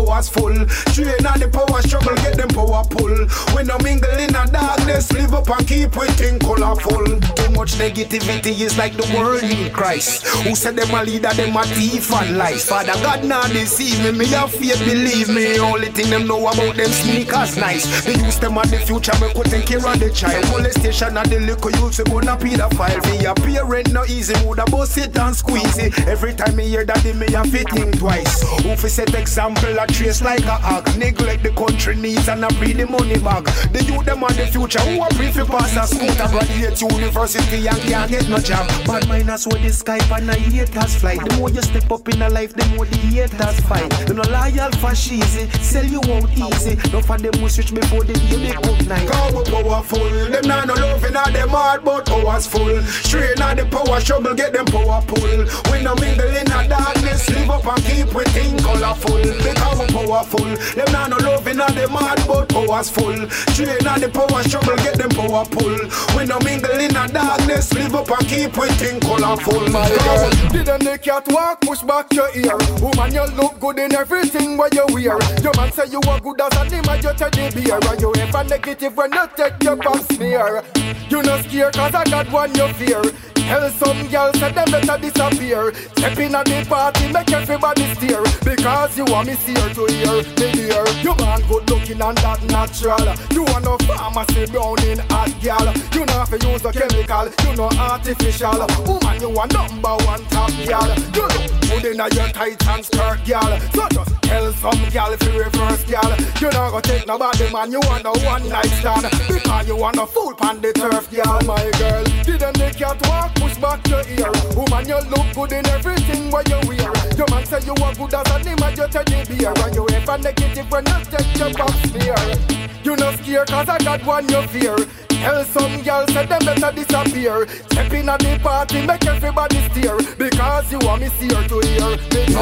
S21: powers full. Train on the power struggle, get them power pull. When no mingle in a darkness, live up and keep waiting colorful. Too much negativity is like the world in Christ. Who said them a leader, them a thief and lies. Father God now deceive me, me have faith, believe me. Only thing them know about them sneakers nice. They use them at the future, me could take care of the child. Molestation and the liquor youth, we gonna pedophile. Me a parent no easy, woulda bust it and squeeze it. Every time me hear that, me a fit think twice. Who fi set example a trace like a hog. Neglect the country needs and a breed the money bag. The youth them on the future, who a pray fi pass a school to graduate university and can't get no job. Bad minus with the Skype and a haters fly. The more you step up in a life, the more the haters fight. You know loyal for cheesy, sell you out easy. No for them will switch before the day they cook night. Cause we powerful, them not no loving at them hard but powers full. Strain on the power struggle, get them power pull. When no mingle in a darkness, live up and keep with things colorful. Because we powerful, them not no loving at them hard but powers full. Strain on the power struggle, get them power pull. When no mingle in a darkness, live up and keep with things colorful. My girl, didn't the cat walk, push back your ear. Woman, you look good in everything what you wear. Your man say you are good as an image, you teddy bear. And you ever negative when you take your pop smear. You no scare cause I got one you fear. Tell some girls say them better disappear. Step in at the party, make everybody steer. Because you want me steer to hear, me dear. You man good looking and that natural. You want no pharmacy brown in hot gal. You know have to use a chemical, you know artificial. Woman you want number one top gal. You look good in your tights and skirt gal. So just tell some gal if you reverse gal. You not gonna take nobody man, you want a one night stand. Because you want a fool pan the turf gal. My girl, didn't the cat walk? Push back your ear. Woman, you look good in everything what you wear. Your man say you are good as an image, you teddy bear. And you ever negative when you take your pop smear. You no scare cause I got one you fear. Tell some girls say them better disappear. Step in at the party, make everybody steer. Because you want me steer to hear.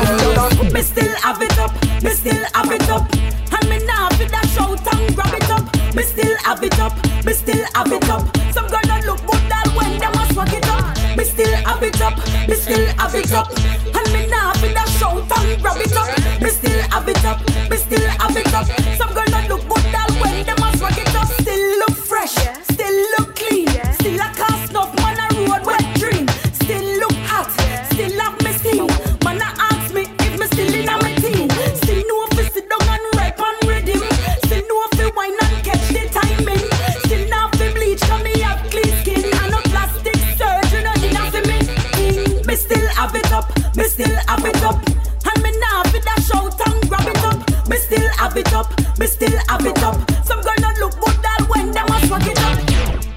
S21: Me,
S20: me still have it up, me still have it up. And me now fit that shout and grab it up. Me still have it up, me still have it up. Some girl don't look good that when them a swag it up. Me still have it up, me still have it up. And me now fit that shout and grab it up. Me still have it up, me still have it up. Some girl don't look good that when them a swag it up. Still look fresh, still look clean. Still a cast up man a road wet dream. Still look hot, still have me steam. Man a ask me if me still in a my team. Still know if me sit down and ripe and rhythm. Still know if me wine and catch the timing. Still now fi bleach cause me have clean skin. And no plastic surgery nothing have fi me king. Me still have it up, me still have it up. And me now fi that shout and grab it up. Me still have it up, me still have it up. Some girl don't look good that when them a swag it up.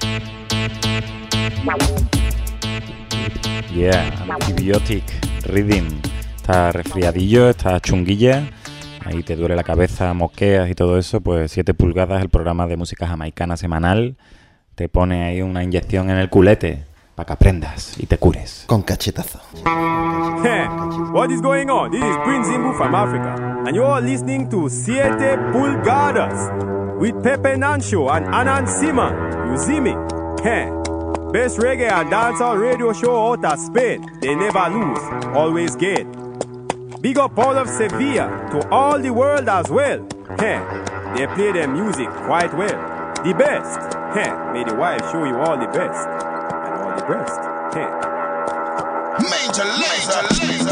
S2: Yeah, Antibiotic Rhythm. Está resfriadillo, está chunguilla. Ahí te duele la cabeza, mosqueas y todo eso. Pues siete pulgadas, el programa de música jamaicana semanal. Te pone ahí una inyección en el culete para que aprendas y te cures.
S3: Con cachetazo.
S5: Hey, what is going on? This is Prince Zimbu from Africa. And you're all listening to Siete Pulgadas with Pepe Nancho and Anand Siman. You see me? Hey. Best reggae and dancehall radio show out of Spain. They never lose, always get. Big up all of Sevilla, to all the world as well. Hey, they play their music quite well. The best. Hey, may the wife show you all the best. And all the best. Hey.
S4: Major laser,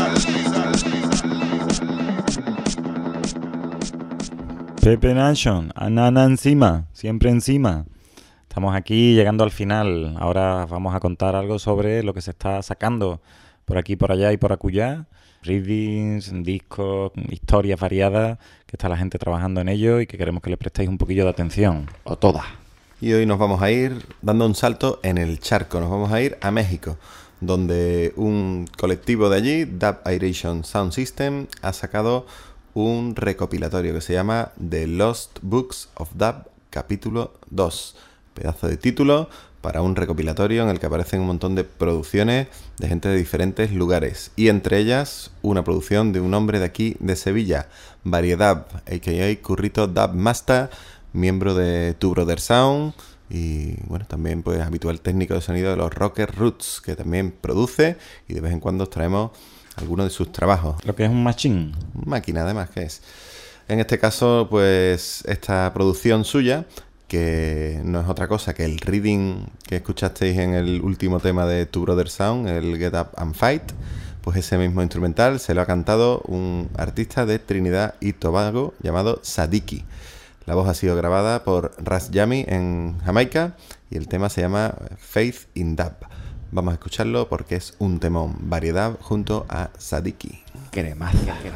S2: Pepe Nation, Anana encima, siempre encima. Estamos aquí llegando al final. Ahora vamos a contar algo sobre lo que se está sacando por aquí, por allá y por acullá. Readings, discos, historias variadas, que está la gente trabajando en ello y que queremos que les prestéis un poquillo de atención, o todas.
S3: Y hoy nos vamos a ir dando un salto en el charco, nos vamos a ir a México, donde un colectivo de allí, Dub Aeration Sound System, ha sacado un recopilatorio que se llama The Lost Books of Dub, capítulo dos. Pedazo de título para un recopilatorio en el que aparecen un montón de producciones de gente de diferentes lugares, y entre ellas una producción de un hombre de aquí de Sevilla, Variedad, a k a. Currito Dub Master, miembro de Two Brother Sound y bueno, también pues habitual técnico de sonido de los Rocker Roots, que también produce y de vez en cuando os traemos algunos de sus trabajos.
S2: Lo que es un machín.
S3: Máquina además que es. En este caso, pues esta producción suya, que no es otra cosa que el reading que escuchasteis en el último tema de Two Brothers Sound, el Get Up and Fight, pues ese mismo instrumental se lo ha cantado un artista de Trinidad y Tobago llamado Sadiki. La voz ha sido grabada por Ras Yami en Jamaica y el tema se llama Faith in Dub. Vamos a escucharlo porque es un temón, Variedad junto a Sadiki.
S2: Cremaza,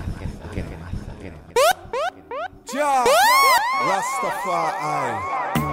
S1: Ja, Rastafari.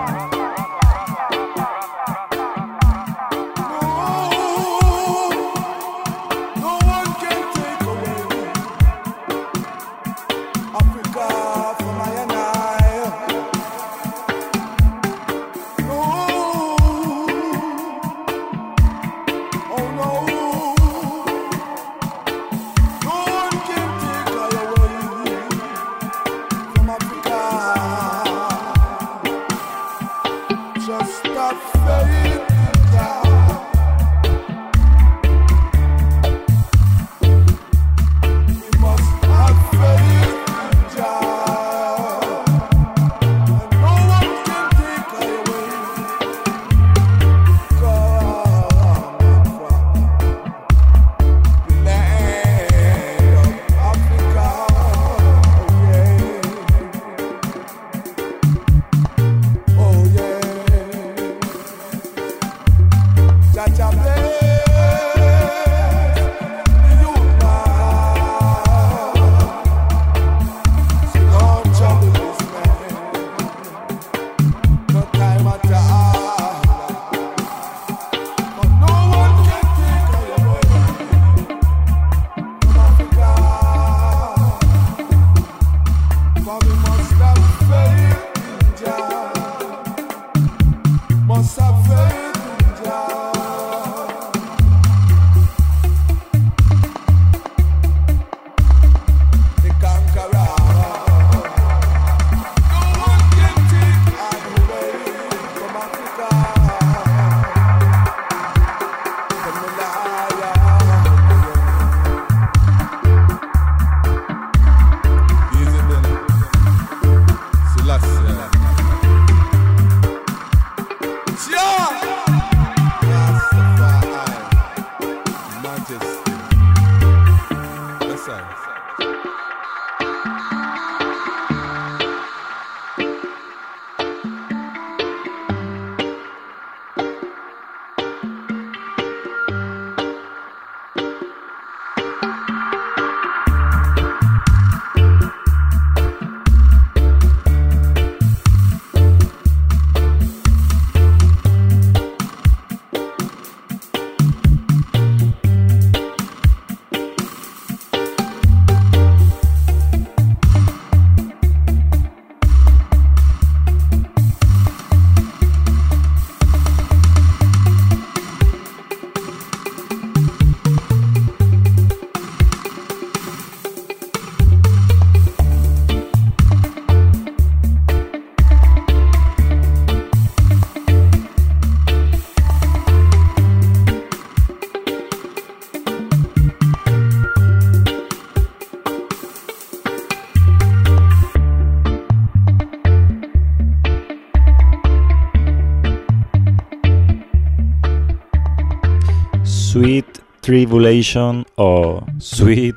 S2: Sweet Tribulation o Sweet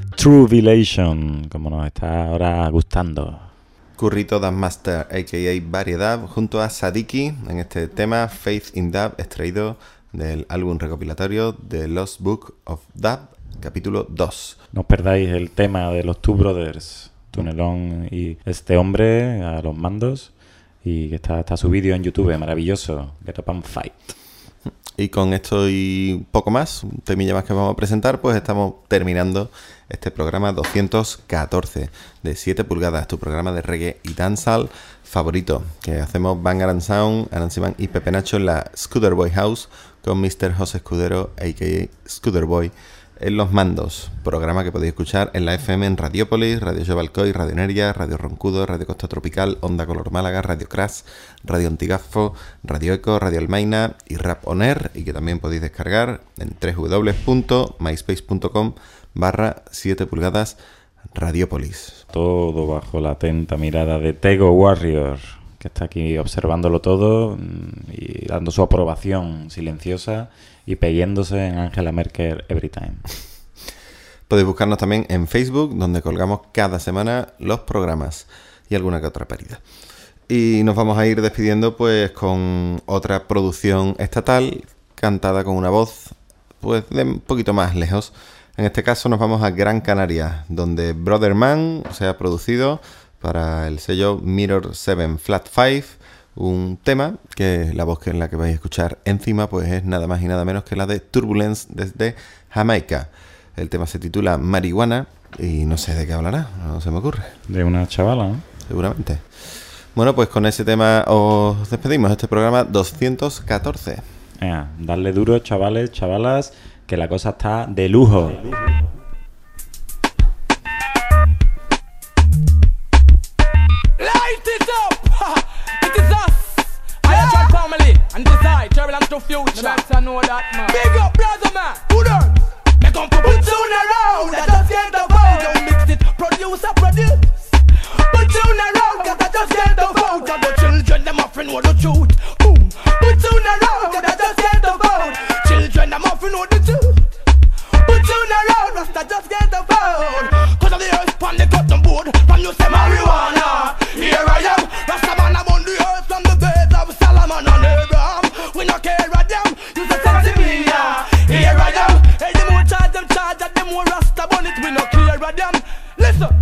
S2: Trubilation, como nos está ahora gustando.
S3: Currito Das Master, a k a. Variedad, junto a Sadiki, en este tema Faith in Dub, extraído del álbum recopilatorio The Lost Book of Dub, capítulo dos.
S2: No os perdáis el tema de los Two Brothers, Tunelón y este hombre a los mandos, y que está, está su vídeo en YouTube, maravilloso, Get Up and Fight.
S3: Y con esto y poco más, un temilla más que vamos a presentar, pues estamos terminando este programa doscientos catorce de siete pulgadas, tu programa de reggae y dancehall favorito, que hacemos Bang and Sound, Anansi Man y Pepe Nacho en la Scooter Boy House con mister José Escudero, a k a. Scooter Boy, en los mandos. Programa que podéis escuchar en la F M en Radiópolis, Radio Jovalcoy, Radio Energia, Radio Roncudo, Radio Costa Tropical, Onda Color Málaga, Radio Crash, Radio Antigafo, Radio Eco, Radio Almaina y Rap On Air, y que también podéis descargar en w w w punto myspace punto com barra siete pulgadas Radiopolis.
S2: Todo bajo la atenta mirada de Tego Warrior, que está aquí observándolo todo y dando su aprobación silenciosa y peyéndose en Angela Merkel every time.
S3: Podéis buscarnos también en Facebook, donde colgamos cada semana los programas y alguna que otra parida. Y nos vamos a ir despidiendo pues con otra producción estatal cantada con una voz pues de un poquito más lejos. En este caso nos vamos a Gran Canaria, donde Brother Man se ha producido para el sello Mirror seven Flat five un tema que la voz que en la que vais a escuchar encima pues es nada más y nada menos que la de Turbulence desde Jamaica. El tema se titula Marihuana y no sé de qué hablará, no se me ocurre.
S2: De una chavala, ¿no?
S3: Seguramente. Bueno, pues con ese tema os despedimos. Este programa doscientos catorce.
S2: Venga, darle duro, chavales, chavalas, que la cosa está de lujo.
S17: Light it up! It is us! I am your family and decide turbulence to future. Better know that, man. Big up, brother, man! Who knows? They come to put tune around. I just get the vote. Don't mix it, producer, produce. Put tune around, cause I just get the vote. And the children, them often know the truth. Boom! Put tune around, cause I just get the vote. Children, them often know the truth. Put tune around, Rasta just get the vote. Cause of the earth, pan the cotton board. From you say marijuana. Here I am, Rasta man, I'm on the earth. From the beds of Solomon and Abraham. We not care a damn, you say sexy me, yeah. Here I am, hey, the more charge them charge, and the more Rasta bun it. We not care a damn. Listen.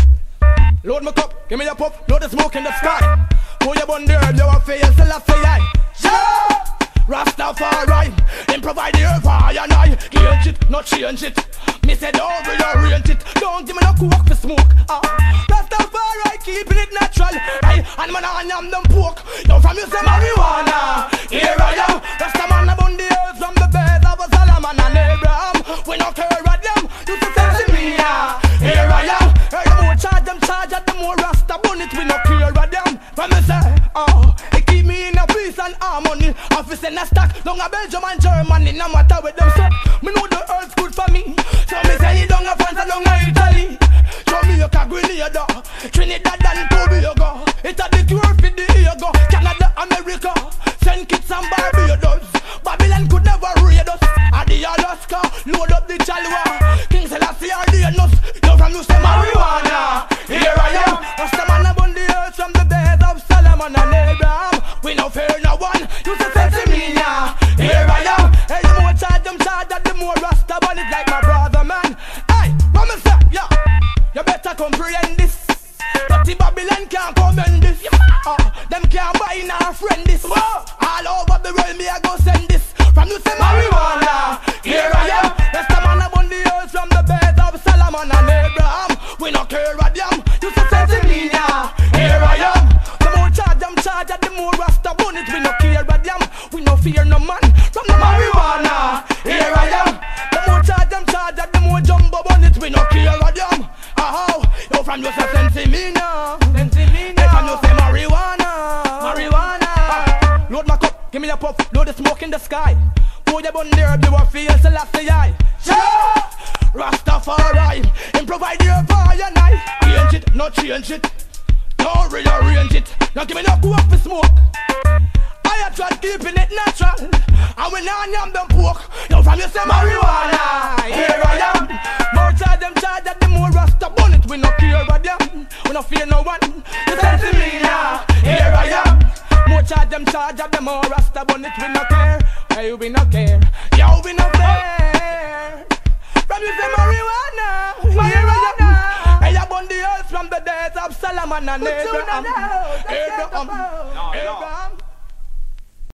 S17: Load my cup, give me a puff, blow the smoke in the sky. Pull your bun there, you a fail, still a fail. Yeah! Rastafari, then provide the earth for you and I. Change it, not change it. Me say don't rearrange it. Don't give me no coke for smoke. Ah, Rastafari, keeping it natural. Hey, and man I am them pork. Yo, from you say marijuana. Here I am, Rastaman upon the earth from the bed of Solomon and Abraham. We no care about them, you say tell me yeah. Here I am, hey, the more charge them charge at the more Rasta bun it. We no care about them. From me say, oh, it keep me in a peace and harmony. Office in a stack, long a Belgium and Germany. No matter with them say, me know the earth's good for me. So me say it long a France and long a Italy. Jamaica, Grenada, Trinidad and Tobago. It's a the cure for the ego. Canada, America, Saint Kitts and Barbados. Babylon could never raid us. At the Alaska, load up the Chalwa. King Selassie are the us. You from you say marijuana. Here I am, Rastaman upon the earth from the bed of Solomon and Abraham. We no fear no one. You say sexy me now. Here I am. Hey, the more charge them charge, the more Rasta bun it like my brother man. Hey, what me say? Yeah, you better comprehend this. Dirty Babylon can't commend this. Uh, them can't buy nor friend this. All over the world me I go send this. From you say marijuana. Here I am. Rastaman upon the earth from the bed of Solomon and Abraham. We no care a damn. You say sexy me now. Here I am. The more charge them charge, the more Rasta bun it. We no care a damn. We no fear no man from the marijuana. Here I am. The more charge them charge, the more jumbo bun it. We no care a damn. Oh, yo from you say sensi me now. Sensi me now. Hey, from you say marijuana. Marijuana. Ah, load my cup, give me a puff, load the smoke in the sky. Pour your bun there, you a feel Selassie I. Yeah! Rastafari, and provide your fire and I. Change it, not change it. Don't rearrange it. Now give me no go up for smoke. I have tried keeping it natural. And when I am them pork, yo from you say marijuana. Here I am. More charge them charge that the more Rasta bun it. We no care about them. We no fear no one. You send to me now. Here I am. More charge them charge that the more Rasta bun it. We no care. Hey, we no care. Yo, we no care. From you say marijuana. Marijuana. Hey, I bun the earth from the days of Solomon and Abraham. Abraham. Abraham.